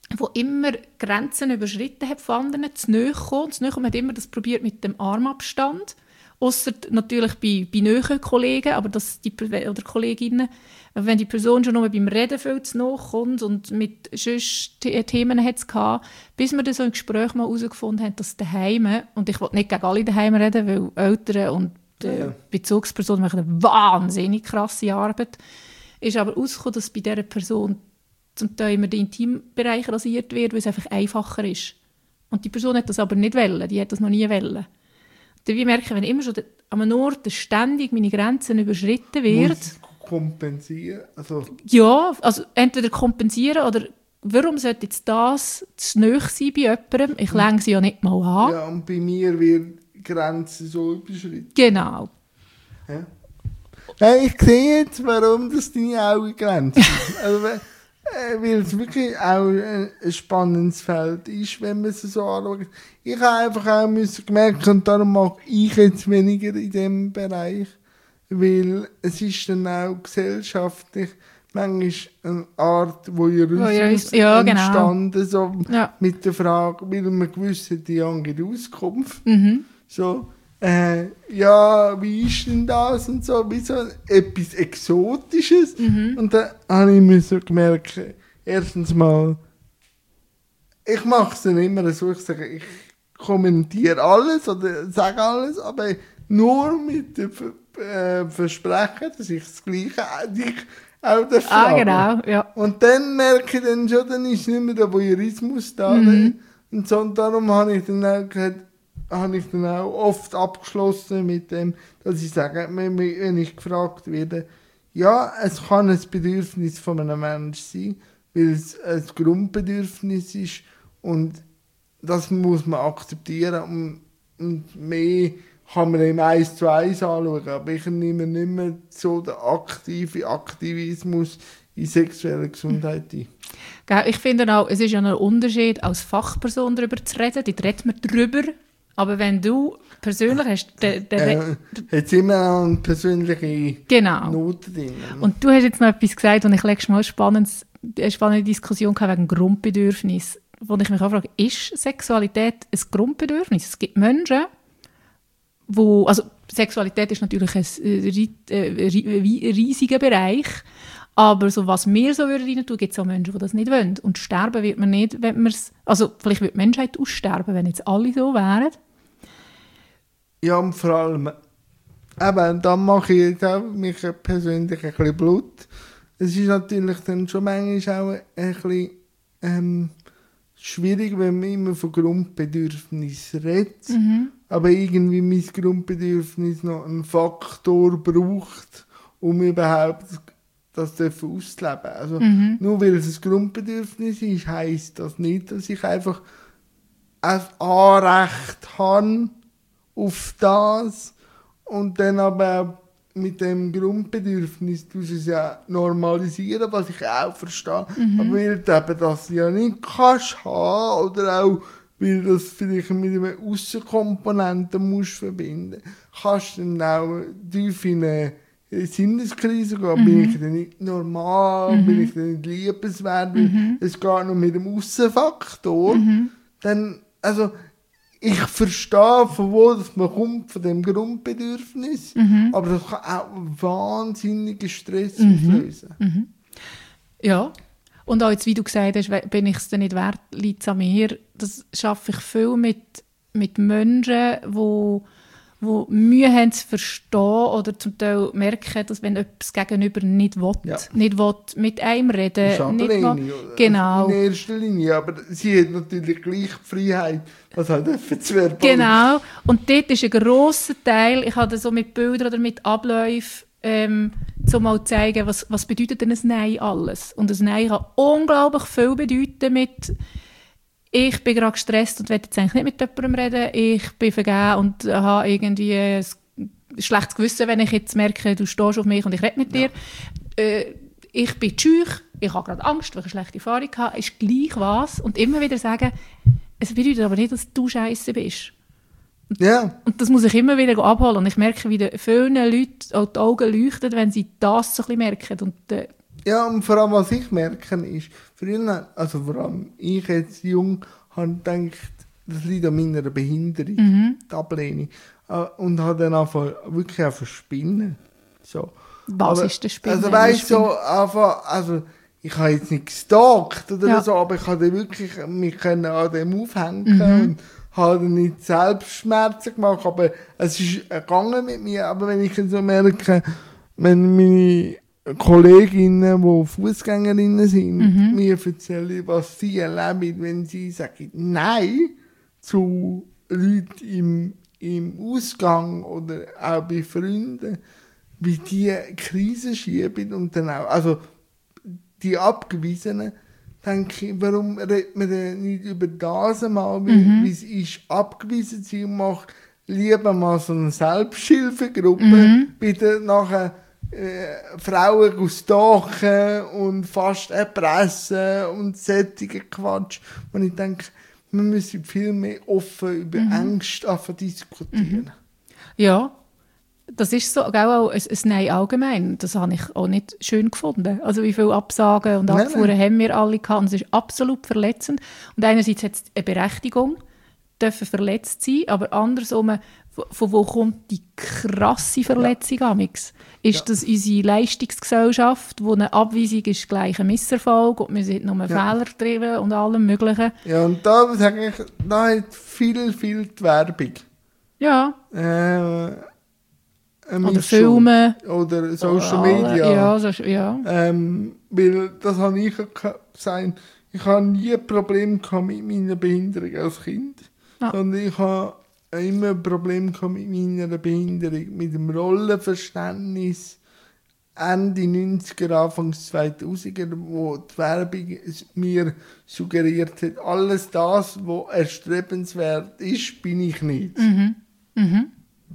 wo immer Grenzen überschritten hat von anderen, zu nahe kommen. Zu nahe kommen hat immer das probiert mit dem Armabstand. Ausser natürlich bei, bei nahen Kollegen, aber das die, oder Kolleginnen. Wenn die Person schon nur beim Reden viel zu nahe kommt und mit sonst Themen hat es gehabt, bis wir dann so im Gespräch mal herausgefunden haben, dass daheim, und ich will nicht gegen alle daheim reden, weil Eltern und äh, ja. Bezugspersonen machen eine wahnsinnig krasse Arbeit, ist aber herausgekommen, dass bei dieser Person zum Teil immer der Intimbereich rasiert wird, weil es einfach einfacher ist. Und die Person hat das aber nicht wollen, die hat das noch nie wollen. Wie merke ich, wenn immer schon an einem Ort ständig meine Grenzen überschritten wird. Muss kompensieren? Also ja, also entweder kompensieren oder warum sollte jetzt das zu nahe sein bei jemandem? Ich länge sie ja nicht mal an. Ja, und bei mir wird die Grenze so überschritten. Genau. Ja. Nein, ich sehe jetzt, warum das deine Augen grenzen. Also, weil es wirklich auch ein spannendes Feld ist, wenn man es so anschaut. Ich habe einfach auch müssen gemerkt, und darum mache ich jetzt weniger in diesem Bereich, weil es ist dann auch gesellschaftlich manchmal eine Art Voyeurismus ja, entstanden, genau. so ja. mit der Frage, weil man gewusst hat, die haben die Auskunft. Mhm. So, äh, ja, wie ist denn das und so, wie so etwas Exotisches. Mhm. Und dann habe ich mir so gemerkt, erstens mal, ich mache es dann immer so, ich sage, ich kommentiere alles oder sage alles, aber nur mit dem äh, Versprechen, dass ich das Gleiche dich auch der Ah, genau, ja. Und dann merke ich dann schon, dann ist nicht mehr der Voyeurismus da. Mhm. Und so, und darum habe ich dann auch gesagt, habe ich dann auch oft abgeschlossen mit dem, dass ich sage, wenn ich gefragt werde, ja, es kann ein Bedürfnis von einem Menschen sein, weil es ein Grundbedürfnis ist und das muss man akzeptieren und, und mehr kann man im eins zu eins anschauen, aber ich nehme nicht mehr so den aktiven Aktivismus in sexueller Gesundheit ein. Ich finde auch, es ist ja ein Unterschied, als Fachperson darüber zu reden, dort redet man drüber. Aber wenn du persönlich hast... Der, der äh, hat immer auch eine persönliche genau. Note drin. Und du hast jetzt noch etwas gesagt, und ich letztes Mal spannend, eine spannende Diskussion wegen Grundbedürfnis, wo ich mich auch frage, ist Sexualität ein Grundbedürfnis? Es gibt Menschen, wo... Also Sexualität ist natürlich ein äh, riesiger Bereich, aber so, was wir so rein tun, gibt es auch Menschen, die das nicht wollen. Und sterben wird man nicht, wenn man es... Also vielleicht wird die Menschheit aussterben, wenn jetzt alle so wären. Ja, und vor allem, eben, da mache ich jetzt auch mich persönlich ein bisschen Blut. Es ist natürlich dann schon manchmal auch ein bisschen ähm, schwierig, wenn man immer von Grundbedürfnissen redet, Mhm. aber irgendwie mein Grundbedürfnis noch einen Faktor braucht, um überhaupt das auszuleben. Also Mhm. nur weil es ein Grundbedürfnis ist, heisst das nicht, dass ich einfach ein Anrecht habe auf das und dann aber mit dem Grundbedürfnis tust du es ja normalisieren, was ich auch verstehe. Mhm. Aber weil du eben das ja nicht kannst haben oder auch weil du das vielleicht mit einer Aussenkomponente musst verbinden, kannst du dann auch tief in eine Sinneskrise gehen. Mhm. Bin ich dann nicht normal? Mhm. Bin ich dann nicht liebenswert? Mhm. Es geht noch mit dem Aussenfaktor. Mhm. Dann, also, ich verstehe, von wo das man kommt, von dem Grundbedürfnis, mhm. aber das kann auch wahnsinnigen Stress mhm. auslösen. Mhm. Ja, und auch jetzt, wie du gesagt hast, bin ich es dann nicht wert, liegt es an mir. Das schaffe ich viel mit, mit Menschen, die wo Mühe haben zu verstehen oder zum Teil merken, dass wenn etwas Gegenüber nicht will, ja. nicht will mit einem reden, nicht will, genau. In erster Linie, aber sie hat natürlich gleich die Freiheit, was halt zu verballen. Genau, und dort ist ein grosser Teil, ich habe das so mit Bildern oder mit Abläufen, ähm, um mal zu zeigen, was, was bedeutet denn ein Nein alles. Und ein Nein kann unglaublich viel bedeuten mit ich bin gerade gestresst und will jetzt eigentlich nicht mit jemandem reden. Ich bin vergeben und habe irgendwie ein schlechtes Gewissen, wenn ich jetzt merke, du stehst auf mich und ich rede mit dir. Ja. Äh, ich bin scheu, ich habe gerade Angst, weil ich eine schlechte Erfahrung habe. Ist gleich was. Und immer wieder sagen, es bedeutet aber nicht, dass du scheiße bist. Und, ja. und das muss ich immer wieder abholen. Und ich merke, wie vielen Leuten auch die Augen leuchten, wenn sie das so ein bisschen merken. Und äh, Ja, und vor allem, was ich merke, ist, früher, also vor allem ich jetzt jung, habe gedacht, das liegt an meiner Behinderung, Mhm. die Ablehnung. Äh, Und habe dann einfach wirklich einfach spinnen. So. Was aber, ist der Spinner? Also weißt du, so einfach, also ich habe jetzt nicht gestalkt oder Ja. so, aber ich habe wirklich mich können an dem aufhängen Mhm. und habe dann nicht Selbstschmerzen gemacht, aber es ist gegangen mit mir. Aber wenn ich so merke, wenn meine Kolleginnen, die Fußgängerinnen sind, Mhm. mir erzählen, was sie erleben, wenn sie sagen Nein zu Leuten im, im Ausgang oder auch bei Freunden, wie die Krise schieben und dann auch, also die Abgewiesenen, denke ich, warum redet man denn nicht über das einmal, wie, Mhm. wie es ist, abgewiesen zu sein und macht lieber mal so eine Selbsthilfegruppe, Mhm. bitte nachher äh, Frauen austachen und fast erpressen und solche Quatsch. Und ich denke, wir müssen viel mehr offen über Mhm. Ängste anfangen diskutieren. Ja, das ist so, gell, auch ein, ein Nein allgemein. Das habe ich auch nicht schön gefunden. Also wie viele Absagen und Nein, Abfuhren nein. haben wir alle gehabt. Und es ist absolut verletzend. Und einerseits hat es eine Berechtigung, dürfen verletzt sein, aber andersrum, von, von wo kommt die krasse Verletzung amix? Ist Ja. das unsere Leistungsgesellschaft, wo eine Abweisung ist gleich ein Misserfolg und wir sind nur Ja. Fehler drin und allem Möglichen? Ja, und da sage ich, da hat viel, viel die Werbung. Ja, Äh, eine oder Mischung. Filme. Oder Social alle- Media. Ja, so, ja. Ähm, weil, das habe ich auch gesagt, ich habe nie ein Problem gehabt mit meiner Behinderung als Kind, Ja. sondern ich habe immer ein Problem gehabt mit meiner Behinderung, mit dem Rollenverständnis Ende neunziger, Anfangs zweitausender, wo die Werbung es mir suggeriert hat, alles das, was erstrebenswert ist, bin ich nicht. Mhm. Mhm.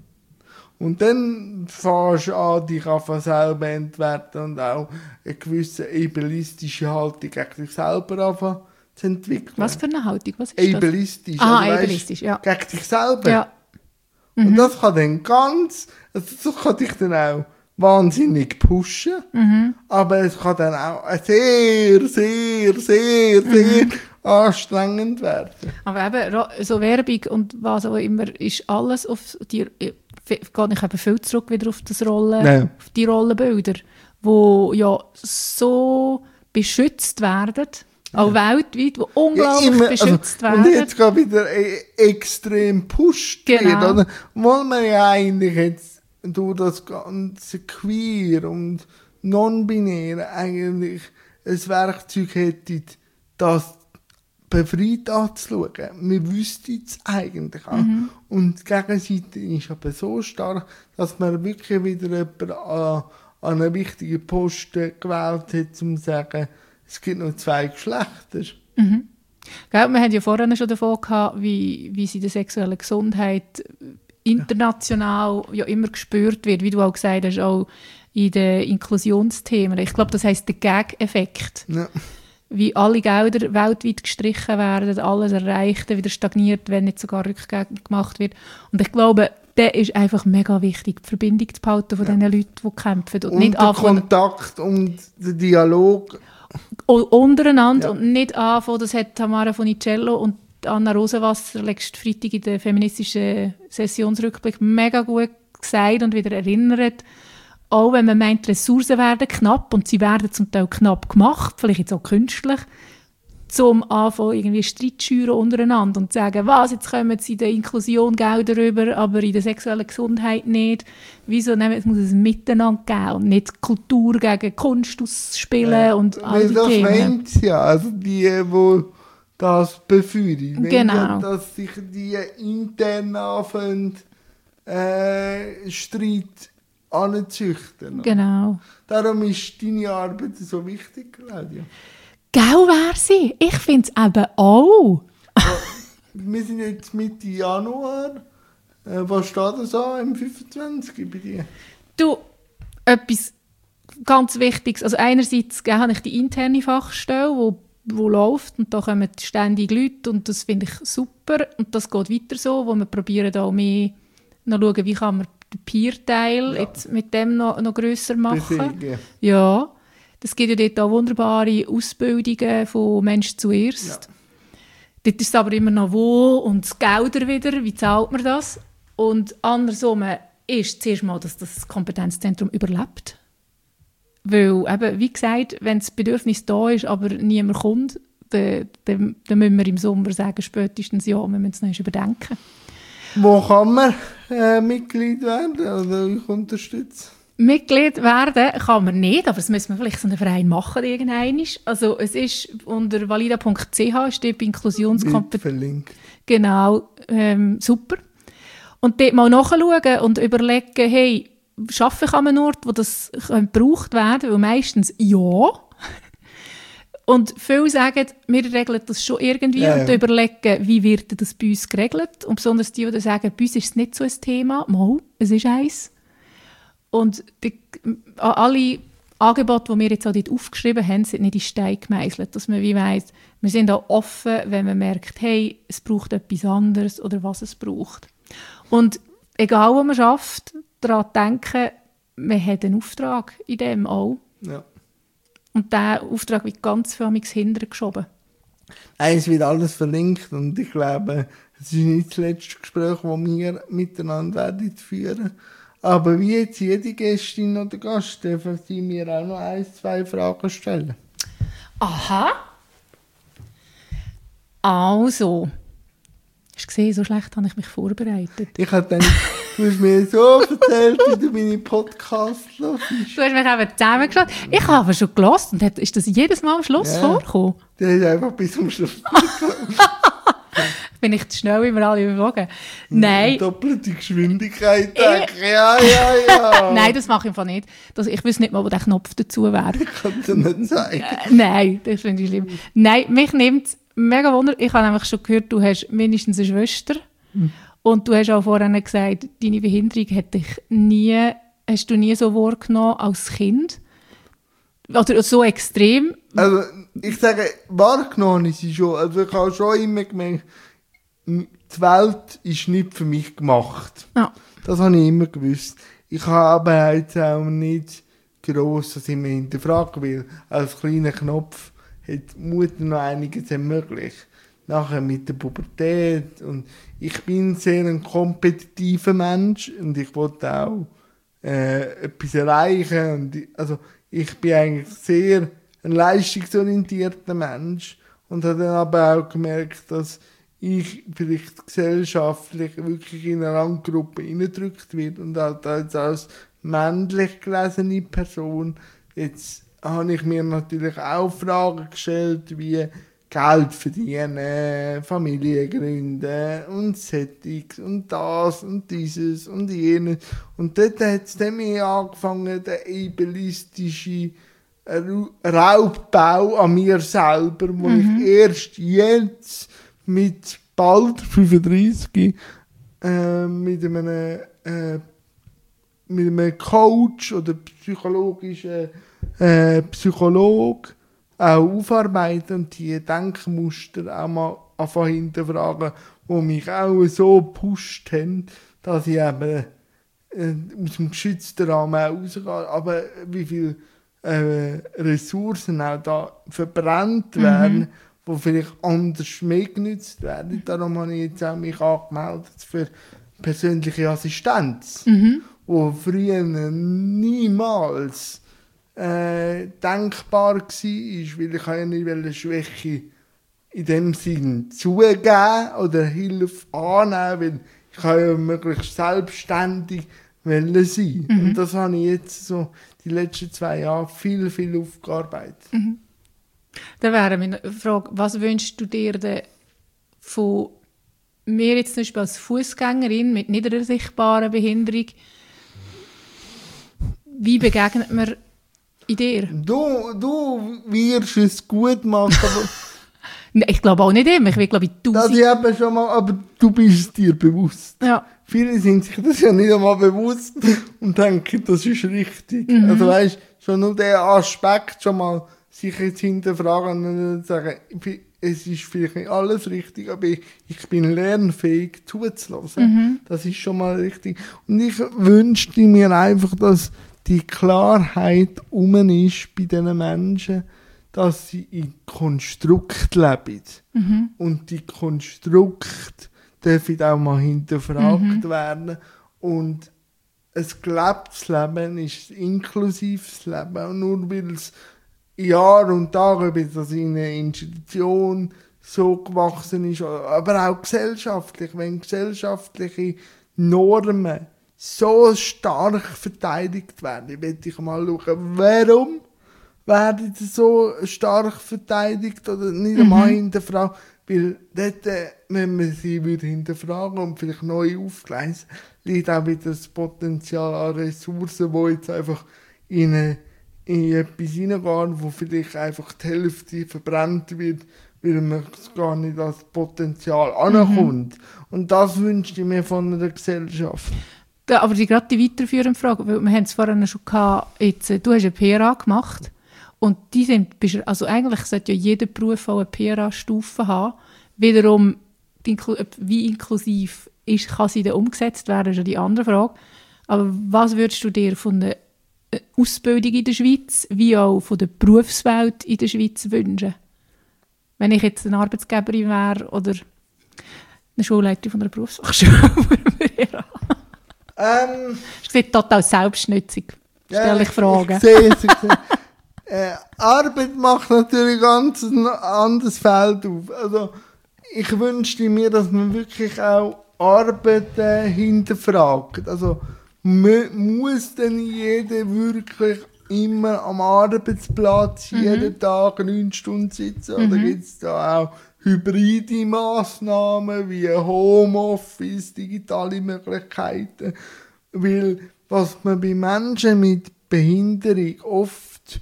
Und dann fängst du an, dich einfach selber entwerten und auch eine gewisse ableistische Haltung gegen dich selber anfangen zu entwickeln. Was für eine Haltung? Was ist das? Ableistisch. Ah, also weisst, ableistisch, ja. Gegen dich selber. Ja. Und das kann dann ganz, also das kann dich dann auch wahnsinnig pushen, Mhm. aber es kann dann auch sehr, sehr, sehr, sehr anstrengend werden. Aber eben, ra- so Werbung und was auch immer, ist alles auf die, ich gehe ich eben viel zurück wieder auf das Rollen, Ja. auf die Rollenbilder, die ja so beschützt werden, auch weltweit, die unglaublich immer, beschützt also, und werden. jetzt gerade wieder e extrem gepusht Genau. wird, oder? Weil man ja eigentlich jetzt durch das ganze Queer und Non-Binäre eigentlich ein Werkzeug hätte, das befreit anzuschauen. Wir wüssten es eigentlich auch. Mhm. Und die Gegenseite ist aber so stark, dass man wirklich wieder jemanden an, an einen wichtigen Posten gewählt hat, um zu sagen, es gibt noch zwei Geschlechter. Mhm. Gell, wir haben ja vorhin schon davon gehabt, wie, wie sie die sexuelle Gesundheit international ja immer gespürt wird, wie du auch gesagt hast, auch in den Inklusionsthemen. Ich glaube, das heisst der Gag-Effekt. Ja. Wie alle Gelder weltweit gestrichen werden, alles Erreichte wieder stagniert, wenn nicht sogar rückgängig gemacht wird. Und ich glaube, der ist einfach mega wichtig, die Verbindung zu behalten von Ja. den Leuten, die kämpfen. Und, Und nicht der anfangen, Kontakt und der Dialog. u- untereinander Ja. und nicht anfangen, das hat Tamara Funicello und Anna Rosenwasser letzten Freitag in der feministischen Sessionsrückblick mega gut gesagt und wieder erinnert. Auch wenn man meint, die Ressourcen werden knapp, und sie werden zum Teil knapp gemacht, vielleicht jetzt auch künstlich, zum Anfang irgendwie Streit schüren untereinander und zu sagen, was, jetzt kommen sie in der Inklusion Gelder rüber, aber in der sexuellen Gesundheit nicht. Wieso? Nein, es muss ein Miteinander geben und nicht Kultur gegen Kunst ausspielen Äh, und all weil die das Themen. meint sie ja, also die, die das befeuern. Wenn Genau. ja, dass sich die intern anfangen, äh, Streit anzüchten. Genau. Darum ist deine Arbeit so wichtig, Claudia. Gell, wäre sie? Ich finde es eben auch. Wir sind jetzt Mitte Januar. Äh, was steht da so im fünfundzwanzig bei dir? Du, etwas ganz Wichtiges. Also einerseits gell, habe ich die interne Fachstelle, wo, wo läuft, und da kommen ständig Leute und das finde ich super. Und das geht weiter so, wo wir probieren auch mehr noch schauen, wie kann man den Peer-Teil Ja. jetzt mit dem noch, noch grösser machen. Befähigen. Ja. Es gibt ja dort auch wunderbare Ausbildungen von Mensch zuerst. Ja. Dort ist es aber immer noch wo und das Gelder wieder, wie zahlt man das? Und andersrum ist zuerst mal, dass das Kompetenzzentrum überlebt. Weil, eben, wie gesagt, wenn das Bedürfnis da ist, aber niemand kommt, dann, dann, dann müssen wir im Sommer sagen, spätestens ja, wir müssen es noch überdenken. Wo kann man äh, Mitglied werden oder euch unterstützen? Mitglied werden kann man nicht, aber das müssen wir vielleicht so einen Verein machen irgendwann. Also es ist unter valida punkt c h steht bei Inklusionskompetenz. Verlinkt. Genau, ähm, super. Und dort mal nachschauen und überlegen, hey, arbeite ich an einem Ort, wo das gebraucht werden könnte? Weil meistens ja. Und viele sagen, wir regeln das schon irgendwie ja, ja. und überlegen, wie wird das bei uns geregelt. Und besonders die, die sagen, bei uns ist es nicht so ein Thema. Mal, es ist eins. Und die, alle Angebote, die wir jetzt auch dort aufgeschrieben haben, sind nicht in Stein gemeißelt. Dass man wie weiss, wir sind auch offen, wenn man merkt, hey, es braucht etwas anderes oder was es braucht. Und egal, wo man arbeitet, daran denken, man hat einen Auftrag in dem auch. Ja. Und dieser Auftrag wird ganz viel hintergeschoben. Es wird alles verlinkt und ich glaube, es ist nicht das letzte Gespräch, das wir miteinander werden führen. Aber wie jetzt jede Gästin oder Gast, dürfen Sie mir auch noch ein, zwei Fragen stellen. Aha. Also. Hast du gesehen, so schlecht habe ich mich vorbereitet. Ich habe gedacht, du hast mir so erzählt, wie du meine Podcasts hörst. Du hast mich eben zusammengeschaut. Ich habe aber schon gehört und ist das jedes Mal am Schluss ja, vorgekommen? Der ist einfach bis zum Schluss Bin ich zu schnell, wie wir alle überwogen? Nein. Doppelte Geschwindigkeit, denke ich. Ja, ja, ja. Nein, das mache ich einfach nicht. Das, ich wüsste nicht mal, wo der Knopf dazu wäre. Ich kann es dir nicht sagen. Äh, nein, das finde ich schlimm. Nein, mich nimmt es mega Wunder. Ich habe nämlich schon gehört, du hast mindestens eine Schwester. Hm. Und du hast auch vorhin gesagt, deine Behinderung hat dich nie, hast du nie so wahrgenommen als Kind? Oder so extrem? Also, ich sage, wahrgenommen ist sie schon. Also, ich habe schon immer gemerkt, die Welt ist nicht für mich gemacht. Ja. Das habe ich immer gewusst. Ich habe aber jetzt auch nicht gross, dass ich mich hinterfragen will. Als kleiner Knopf hat die Mutter noch einiges ermöglicht. Nachher mit der Pubertät. Und ich bin sehr ein kompetitiver Mensch und ich wollte auch äh, etwas erreichen. Und ich, also, ich bin eigentlich sehr ein leistungsorientierter Mensch und habe dann aber auch gemerkt, dass ich vielleicht gesellschaftlich wirklich in eine Randgruppe hineingedrückt wird und halt als, als männlich gelesene Person. Jetzt habe ich mir natürlich auch Fragen gestellt, wie Geld verdienen, Familie gründen und Settings und das und dieses und jenes. Und dort hat es dann mehr angefangen, der ableistische Raubbau an mir selber, wo mhm. ich erst jetzt mit bald fünfunddreißig äh, mit einem äh, mit einem Coach oder psychologischen äh, Psychologe auch aufarbeiten und die Denkmuster auch mal anfangen hinterfragen, die mich auch so gepusht haben, dass ich eben äh, aus dem geschützten Rahmen auch rausgehe. Aber wie viele äh, Ressourcen auch da verbrannt werden, mhm. die vielleicht anders mehr genutzt werden. Darum habe ich jetzt auch mich angemeldet für persönliche Assistenz, mhm. wo früher niemals äh, denkbar war, weil ich ja nicht eine Schwäche in dem Sinn zugeben oder Hilfe annehmen, weil ich kann ja möglichst selbstständig sein. Mhm. Und das habe ich jetzt so die letzten zwei Jahre viel, viel aufgearbeitet. Mhm. Dann wäre meine Frage, was wünschst du dir denn von mir jetzt zum Beispiel als Fußgängerin mit nicht einer sichtbaren Behinderung? Wie begegnet man in dir? Du, du wirst es gut machen. Ich glaube auch nicht immer. Ich will, glaube ich, tausend. Das ich eben schon mal, aber du bist dir bewusst. Ja. Viele sind sich das ja nicht einmal bewusst und denken, das ist richtig. Mhm. Also weißt, schon nur der Aspekt schon mal sich jetzt hinterfragen und sagen, es ist vielleicht nicht alles richtig, aber ich, ich bin lernfähig zuzulassen. Mhm. Das ist schon mal richtig. Und ich wünschte mir einfach, dass die Klarheit um ist bei diesen Menschen, dass sie in Konstrukt leben. Mhm. Und die Konstrukte dürfen auch mal hinterfragt mhm. werden. Und ein gelebtes Leben ist ein inklusives Leben. Und nur weil es Jahr und Tag, ob das in einer Institution so gewachsen ist, aber auch gesellschaftlich, wenn gesellschaftliche Normen so stark verteidigt werden, möchte ich mal schauen, warum werden sie so stark verteidigt oder nicht einmal mhm. hinterfragen, weil dort, wenn man sie würde hinterfragen und vielleicht neu aufgleisen, liegt auch wieder das Potenzial an Ressourcen, die jetzt einfach in, eine, in etwas hineingehen, wo vielleicht einfach die Hälfte verbrannt wird, weil man gar nicht als Potenzial ankommt. Mhm. Und das wünsche ich mir von einer Gesellschaft. Ja, aber die, gerade die weiterführende Frage, weil wir haben es vorhin schon gehabt, jetzt, du hast eine P R A gemacht und die sind, also eigentlich sollte ja jeder Beruf auch eine P R A-Stufe haben. Wiederum, wie inklusiv ist, kann sie dann umgesetzt werden, ist ja die andere Frage. Aber was würdest du dir von der Ausbildung in der Schweiz, wie auch von der Berufswelt in der Schweiz wünschen? Wenn ich jetzt eine Arbeitsgeberin wäre oder eine Schulleiterin von einer Berufsfachschule. ähm, ich sehe total selbstschnützig. Stelle ja, ich Fragen. Ich sehe es. äh, Arbeit macht natürlich ganz ein anderes Feld auf. Also, ich wünschte mir, dass man wirklich auch Arbeit äh, hinterfragt. Also, muss denn jeder wirklich immer am Arbeitsplatz mhm. jeden Tag neun Stunden sitzen? Mhm. Oder gibt es da auch hybride Massnahmen wie Homeoffice, digitale Möglichkeiten? Weil was man bei Menschen mit Behinderung oft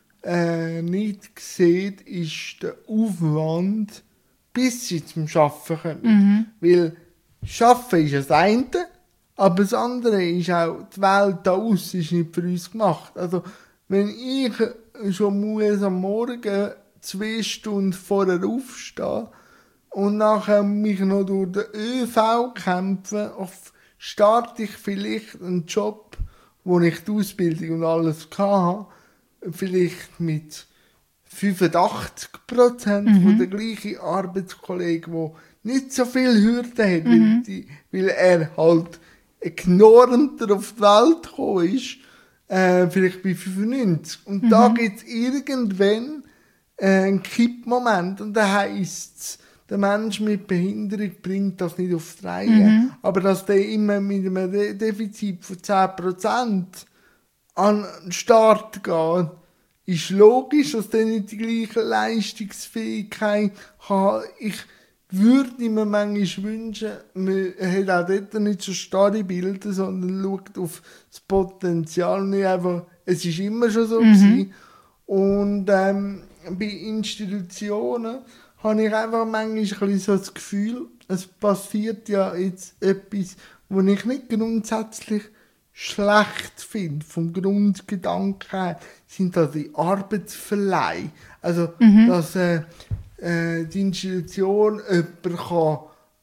äh, nicht sieht, ist der Aufwand, bis sie zum Arbeiten kommen. Mhm. Weil Arbeiten ist das eine, aber das andere ist auch, die Welt da aussen ist nicht für uns gemacht. Also, wenn ich schon muss am Morgen zwei Stunden vorher aufstehen und nachher mich noch durch den ÖV kämpfen, auf starte ich vielleicht einen Job, wo ich die Ausbildung und alles hatte, vielleicht mit fünfundachtzig Prozent mhm. von der gleichen Arbeitskollegen, der nicht so viele Hürden hat, mhm. weil, die, weil er halt ignoranter auf die Welt gekommen ist, äh, vielleicht bei fünfundneunzig. Und mhm. da gibt es irgendwann äh, einen Kippmoment und da heisst es, der Mensch mit Behinderung bringt das nicht auf die Reihe. Mhm. Aber dass der immer mit einem De- Defizit von zehn Prozent an den Start geht, ist logisch, dass der nicht die gleiche Leistungsfähigkeit hat. Ich würde mir manchmal wünschen, man hat auch dort nicht so starre Bilder, sondern schaut auf das Potenzial. Nicht einfach, es ist immer schon so mhm. gewesen. Und ähm, bei Institutionen habe ich einfach manchmal ein bisschen so das Gefühl, es passiert ja jetzt etwas, was ich nicht grundsätzlich schlecht finde, vom Grundgedanken her, sind da die Arbeitsverleih. Also, mhm. dass äh, äh, die Institution jemanden kann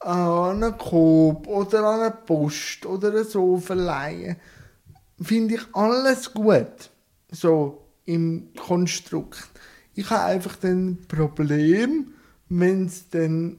an einen Coop oder an eine Post oder so verleihen, finde ich alles gut, so im Konstrukt. Ich habe einfach ein Problem, wenn es dann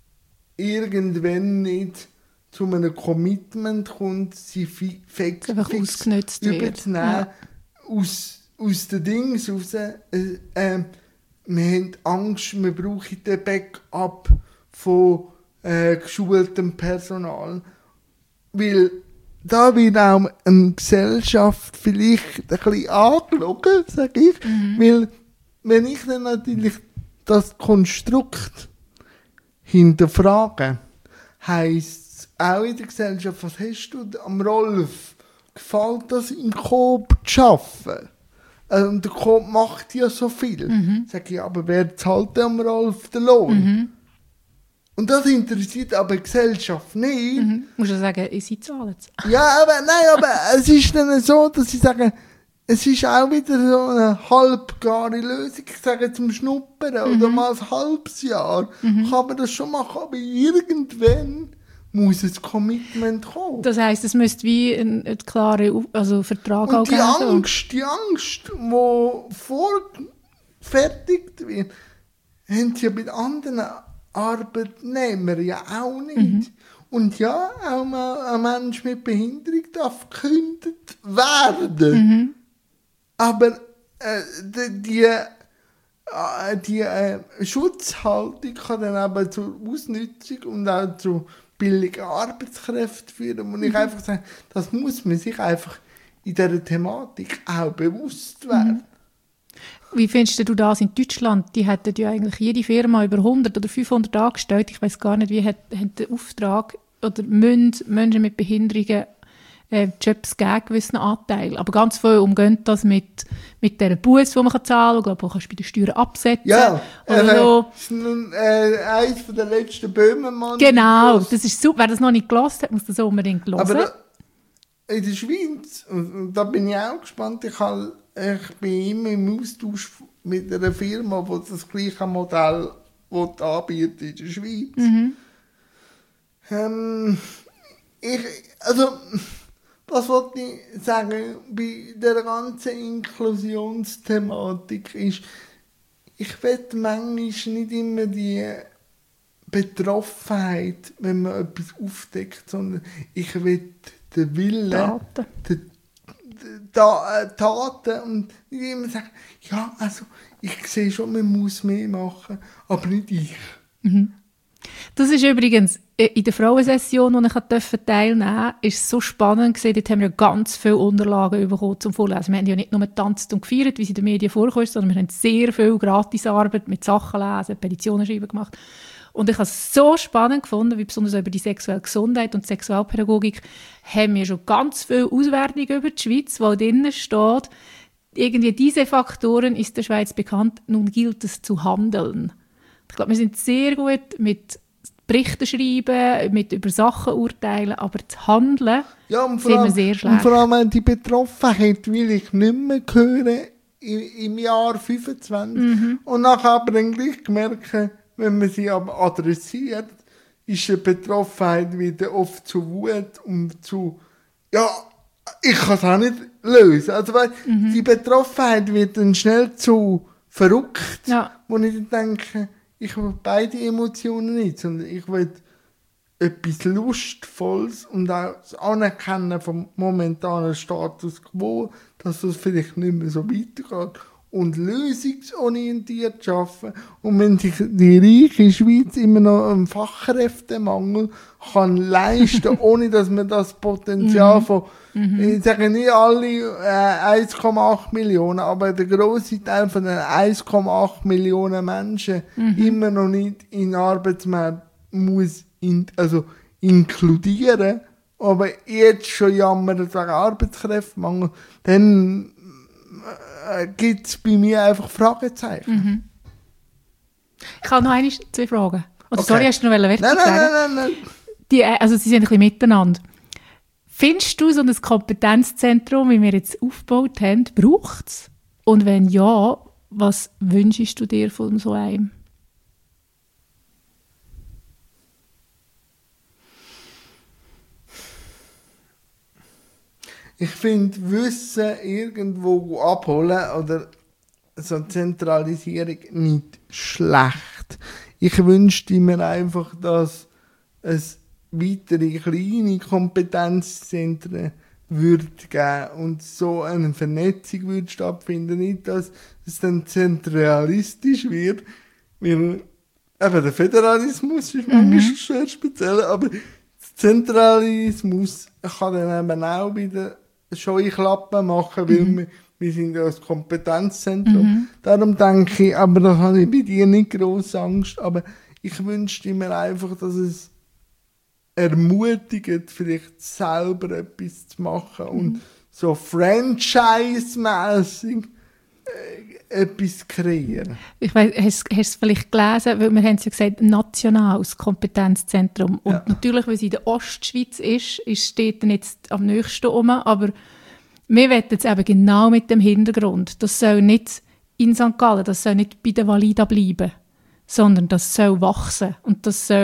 irgendwann nicht zu einem Commitment kommt, sie fi- fix, fix überzunehmen, ja. aus, aus den Dings raus. Äh, äh, wir haben Angst, wir brauchen den Backup von äh, geschultem Personal. Weil da wird auch eine Gesellschaft vielleicht ein bisschen angeschaut, sage ich. Mhm. Weil wenn ich dann natürlich das Konstrukt hinterfrage, heisst es auch in der Gesellschaft, was hast du am Rolf? Gefällt das im Coop zu arbeiten? Und der Coop macht ja so viel. Mhm. Sag ich, aber wer zahlt am Rolf den Lohn? Mhm. Und das interessiert aber die Gesellschaft nicht. Mhm. Musst du sagen, sie zahlen es. Ja, aber nein, aber es ist dann so, dass sie sagen, es ist auch wieder so eine halbgare Lösung. Ich sage zum Schnuppern mhm. oder mal ein halbes Jahr mhm. kann man das schon machen. Aber irgendwann muss ein Commitment kommen. Das heisst, es müsste wie ein, ein klarer also Vertrag Und auch die geben. Angst, die Angst, die vorgefertigt wird, haben sie ja bei anderen Arbeitnehmern ja auch nicht. Mhm. Und ja, auch mal ein Mensch mit Behinderung darf gekündigt werden. Mhm. Aber äh, die, die, äh, die äh, Schutzhaltung kann dann aber zur Ausnutzung und auch zu billigen Arbeitskräften führen. Und mhm. ich einfach sage, das muss man sich einfach in dieser Thematik auch bewusst werden. Mhm. Wie findest du das in Deutschland? Die hätten ja eigentlich jede Firma über hundert oder fünfhundert Angestellte. Ich weiß gar nicht, wie hat, hat der Auftrag oder müssen Menschen mit Behinderungen äh, Jobs geben, gewissen Anteil. Aber ganz viel umgeht das mit, mit dieser Busse, die man zahlen kann. Ich glaube, du kannst bei den Steuern absetzen. Ja, oder äh, so. Das ist nun, äh, eines der letzten Böhmermann. Genau, das ist super. Wer das noch nicht gehört hat, muss das unbedingt hören. Aber da, in der Schweiz, und da bin ich auch gespannt, ich, habe, ich bin immer im Austausch mit einer Firma, die das gleiche Modell anbietet in der Schweiz. Mhm. Ähm, ich, also, was wollte ich sagen, bei der ganzen Inklusionsthematik ist, ich will manchmal nicht immer die Betroffenheit, wenn man etwas aufdeckt, sondern ich will den Willen, Taten. Den, Da, äh, Taten und nicht immer sagen, ja, also ich sehe schon, man muss mehr machen, aber nicht ich. Mhm. Das ist übrigens in der Frauensession, die ich teilnehmen durfte, ist so spannend gewesen. Dort haben wir ganz viele Unterlagen bekommen zum Vorlesen. Wir haben ja nicht nur getanzt und gefeiert, wie sie in den Medien vorkommt, sondern wir haben sehr viel Gratisarbeit mit Sachen lesen, Petitionen schreiben gemacht. Und ich habe es so spannend gefunden, wie besonders über die sexuelle Gesundheit und Sexualpädagogik haben wir schon ganz viele Auswertungen über die Schweiz, wo drinnen steht, irgendwie diese Faktoren ist der Schweiz bekannt, nun gilt es zu handeln. Ich glaube, wir sind sehr gut mit Berichten schreiben, mit über Sachen urteilen, aber das Handeln ja, und sind wir sehr schlecht. Und vor allem die Betroffenheit will ich nicht mehr hören im, im Jahr fünfundzwanzig. Mhm. Und nachher aber dann gleich merken, wenn man sie aber adressiert, ist die Betroffenheit wieder oft zu Wut und zu, ja, ich kann es auch nicht lösen. Also, weil mhm. die Betroffenheit wird dann schnell zu verrückt, ja. Wo ich dann denke, ich will beide Emotionen nicht, sondern ich will etwas Lustvolles und auch das Anerkennen vom momentanen Status quo, dass es vielleicht nicht mehr so weitergeht. Und lösungsorientiert arbeiten. Und wenn sich die reiche Schweiz immer noch einen Fachkräftemangel kann leisten, ohne dass man das Potenzial mm-hmm. von, mm-hmm. ich sage nicht alle äh, eins Komma acht Millionen, aber der grosse Teil von den eins Komma acht Millionen Menschen mm-hmm. immer noch nicht in den Arbeitsmarkt muss in, also inkludieren, aber jetzt schon jammern wegen Arbeitskräftemangel, dann gibt es bei mir einfach Fragezeichen. Mhm. Ich habe noch eine, zwei Fragen. Oder okay. Sorry, hast du noch etwas nein, nein, nein, nein, nein. Die, also sie sind ein bisschen miteinander. Findest du, so ein Kompetenzzentrum, wie wir jetzt aufgebaut haben, braucht es? Und wenn ja, was wünschst du dir von so einem? Ich finde, Wissen irgendwo abholen oder so Zentralisierung nicht schlecht. Ich wünschte mir einfach, dass es weitere kleine Kompetenzzentren würde geben und so eine Vernetzung würde stattfinden. Nicht, dass es dann zentralistisch wird, weil eben der Föderalismus ist manchmal mhm. schwer speziell, aber der Zentralismus kann dann eben auch wieder Scheuklappen machen, weil mhm. wir, wir sind ja das Kompetenzzentrum. Mhm. Darum denke ich, aber da habe ich bei dir nicht grosse Angst, aber ich wünschte mir einfach, dass es ermutigt, vielleicht selber etwas zu machen mhm. und so franchise-mässig äh, etwas kreieren. Ich weiss, hast, hast du es vielleicht gelesen, weil wir haben es ja gesagt, nationales Kompetenzzentrum. Und ja. natürlich, weil es in der Ostschweiz ist, ist steht dann jetzt am nächsten um, aber wir wollen jetzt eben genau mit dem Hintergrund, das soll nicht in Sankt Gallen, das soll nicht bei der Valida bleiben, sondern das soll wachsen und das soll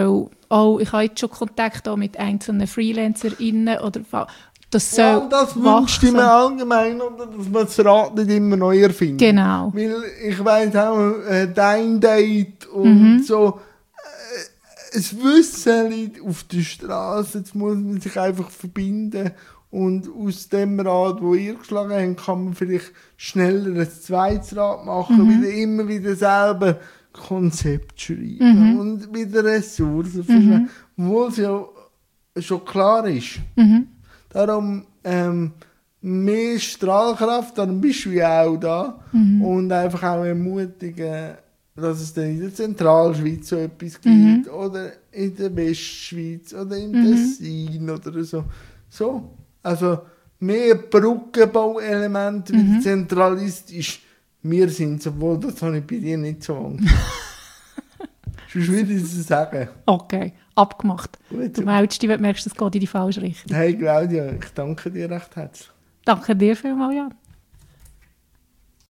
auch, ich habe jetzt schon Kontakt auch mit einzelnen FreelancerInnen oder das soll ja, das wünscht ich mir allgemein, oder, dass man das Rad nicht immer neu erfindet. Genau. Weil ich weiss auch, äh, Dein Date und mhm. so, äh, es Wissen auf der Straße, jetzt muss man sich einfach verbinden und aus dem Rad, wo ihr geschlagen habt, kann man vielleicht schneller ein zweites Rad machen, mhm. wieder immer wieder selber Konzept schreiben mhm. und wieder Ressourcen verschwenden, mhm. obwohl es ja schon klar ist. Mhm. Darum ähm, mehr Strahlkraft, darum bist du ja auch da. Mhm. Und einfach auch ermutigen, dass es dann in der Zentralschweiz so etwas gibt. Mhm. Oder in der Westschweiz oder im mhm. Tessin oder so. so. Also mehr Brückenbauelemente mhm. wie zentralistisch wir sind, obwohl das habe ich bei dir nicht so Angst. Sonst würde ich es sagen. Okay, abgemacht. Gut, du meldest dich, wenn du merkst, es geht in die falsche Richtung. Hey Claudia, ich danke dir recht herzlich. Danke dir vielmals, Jan.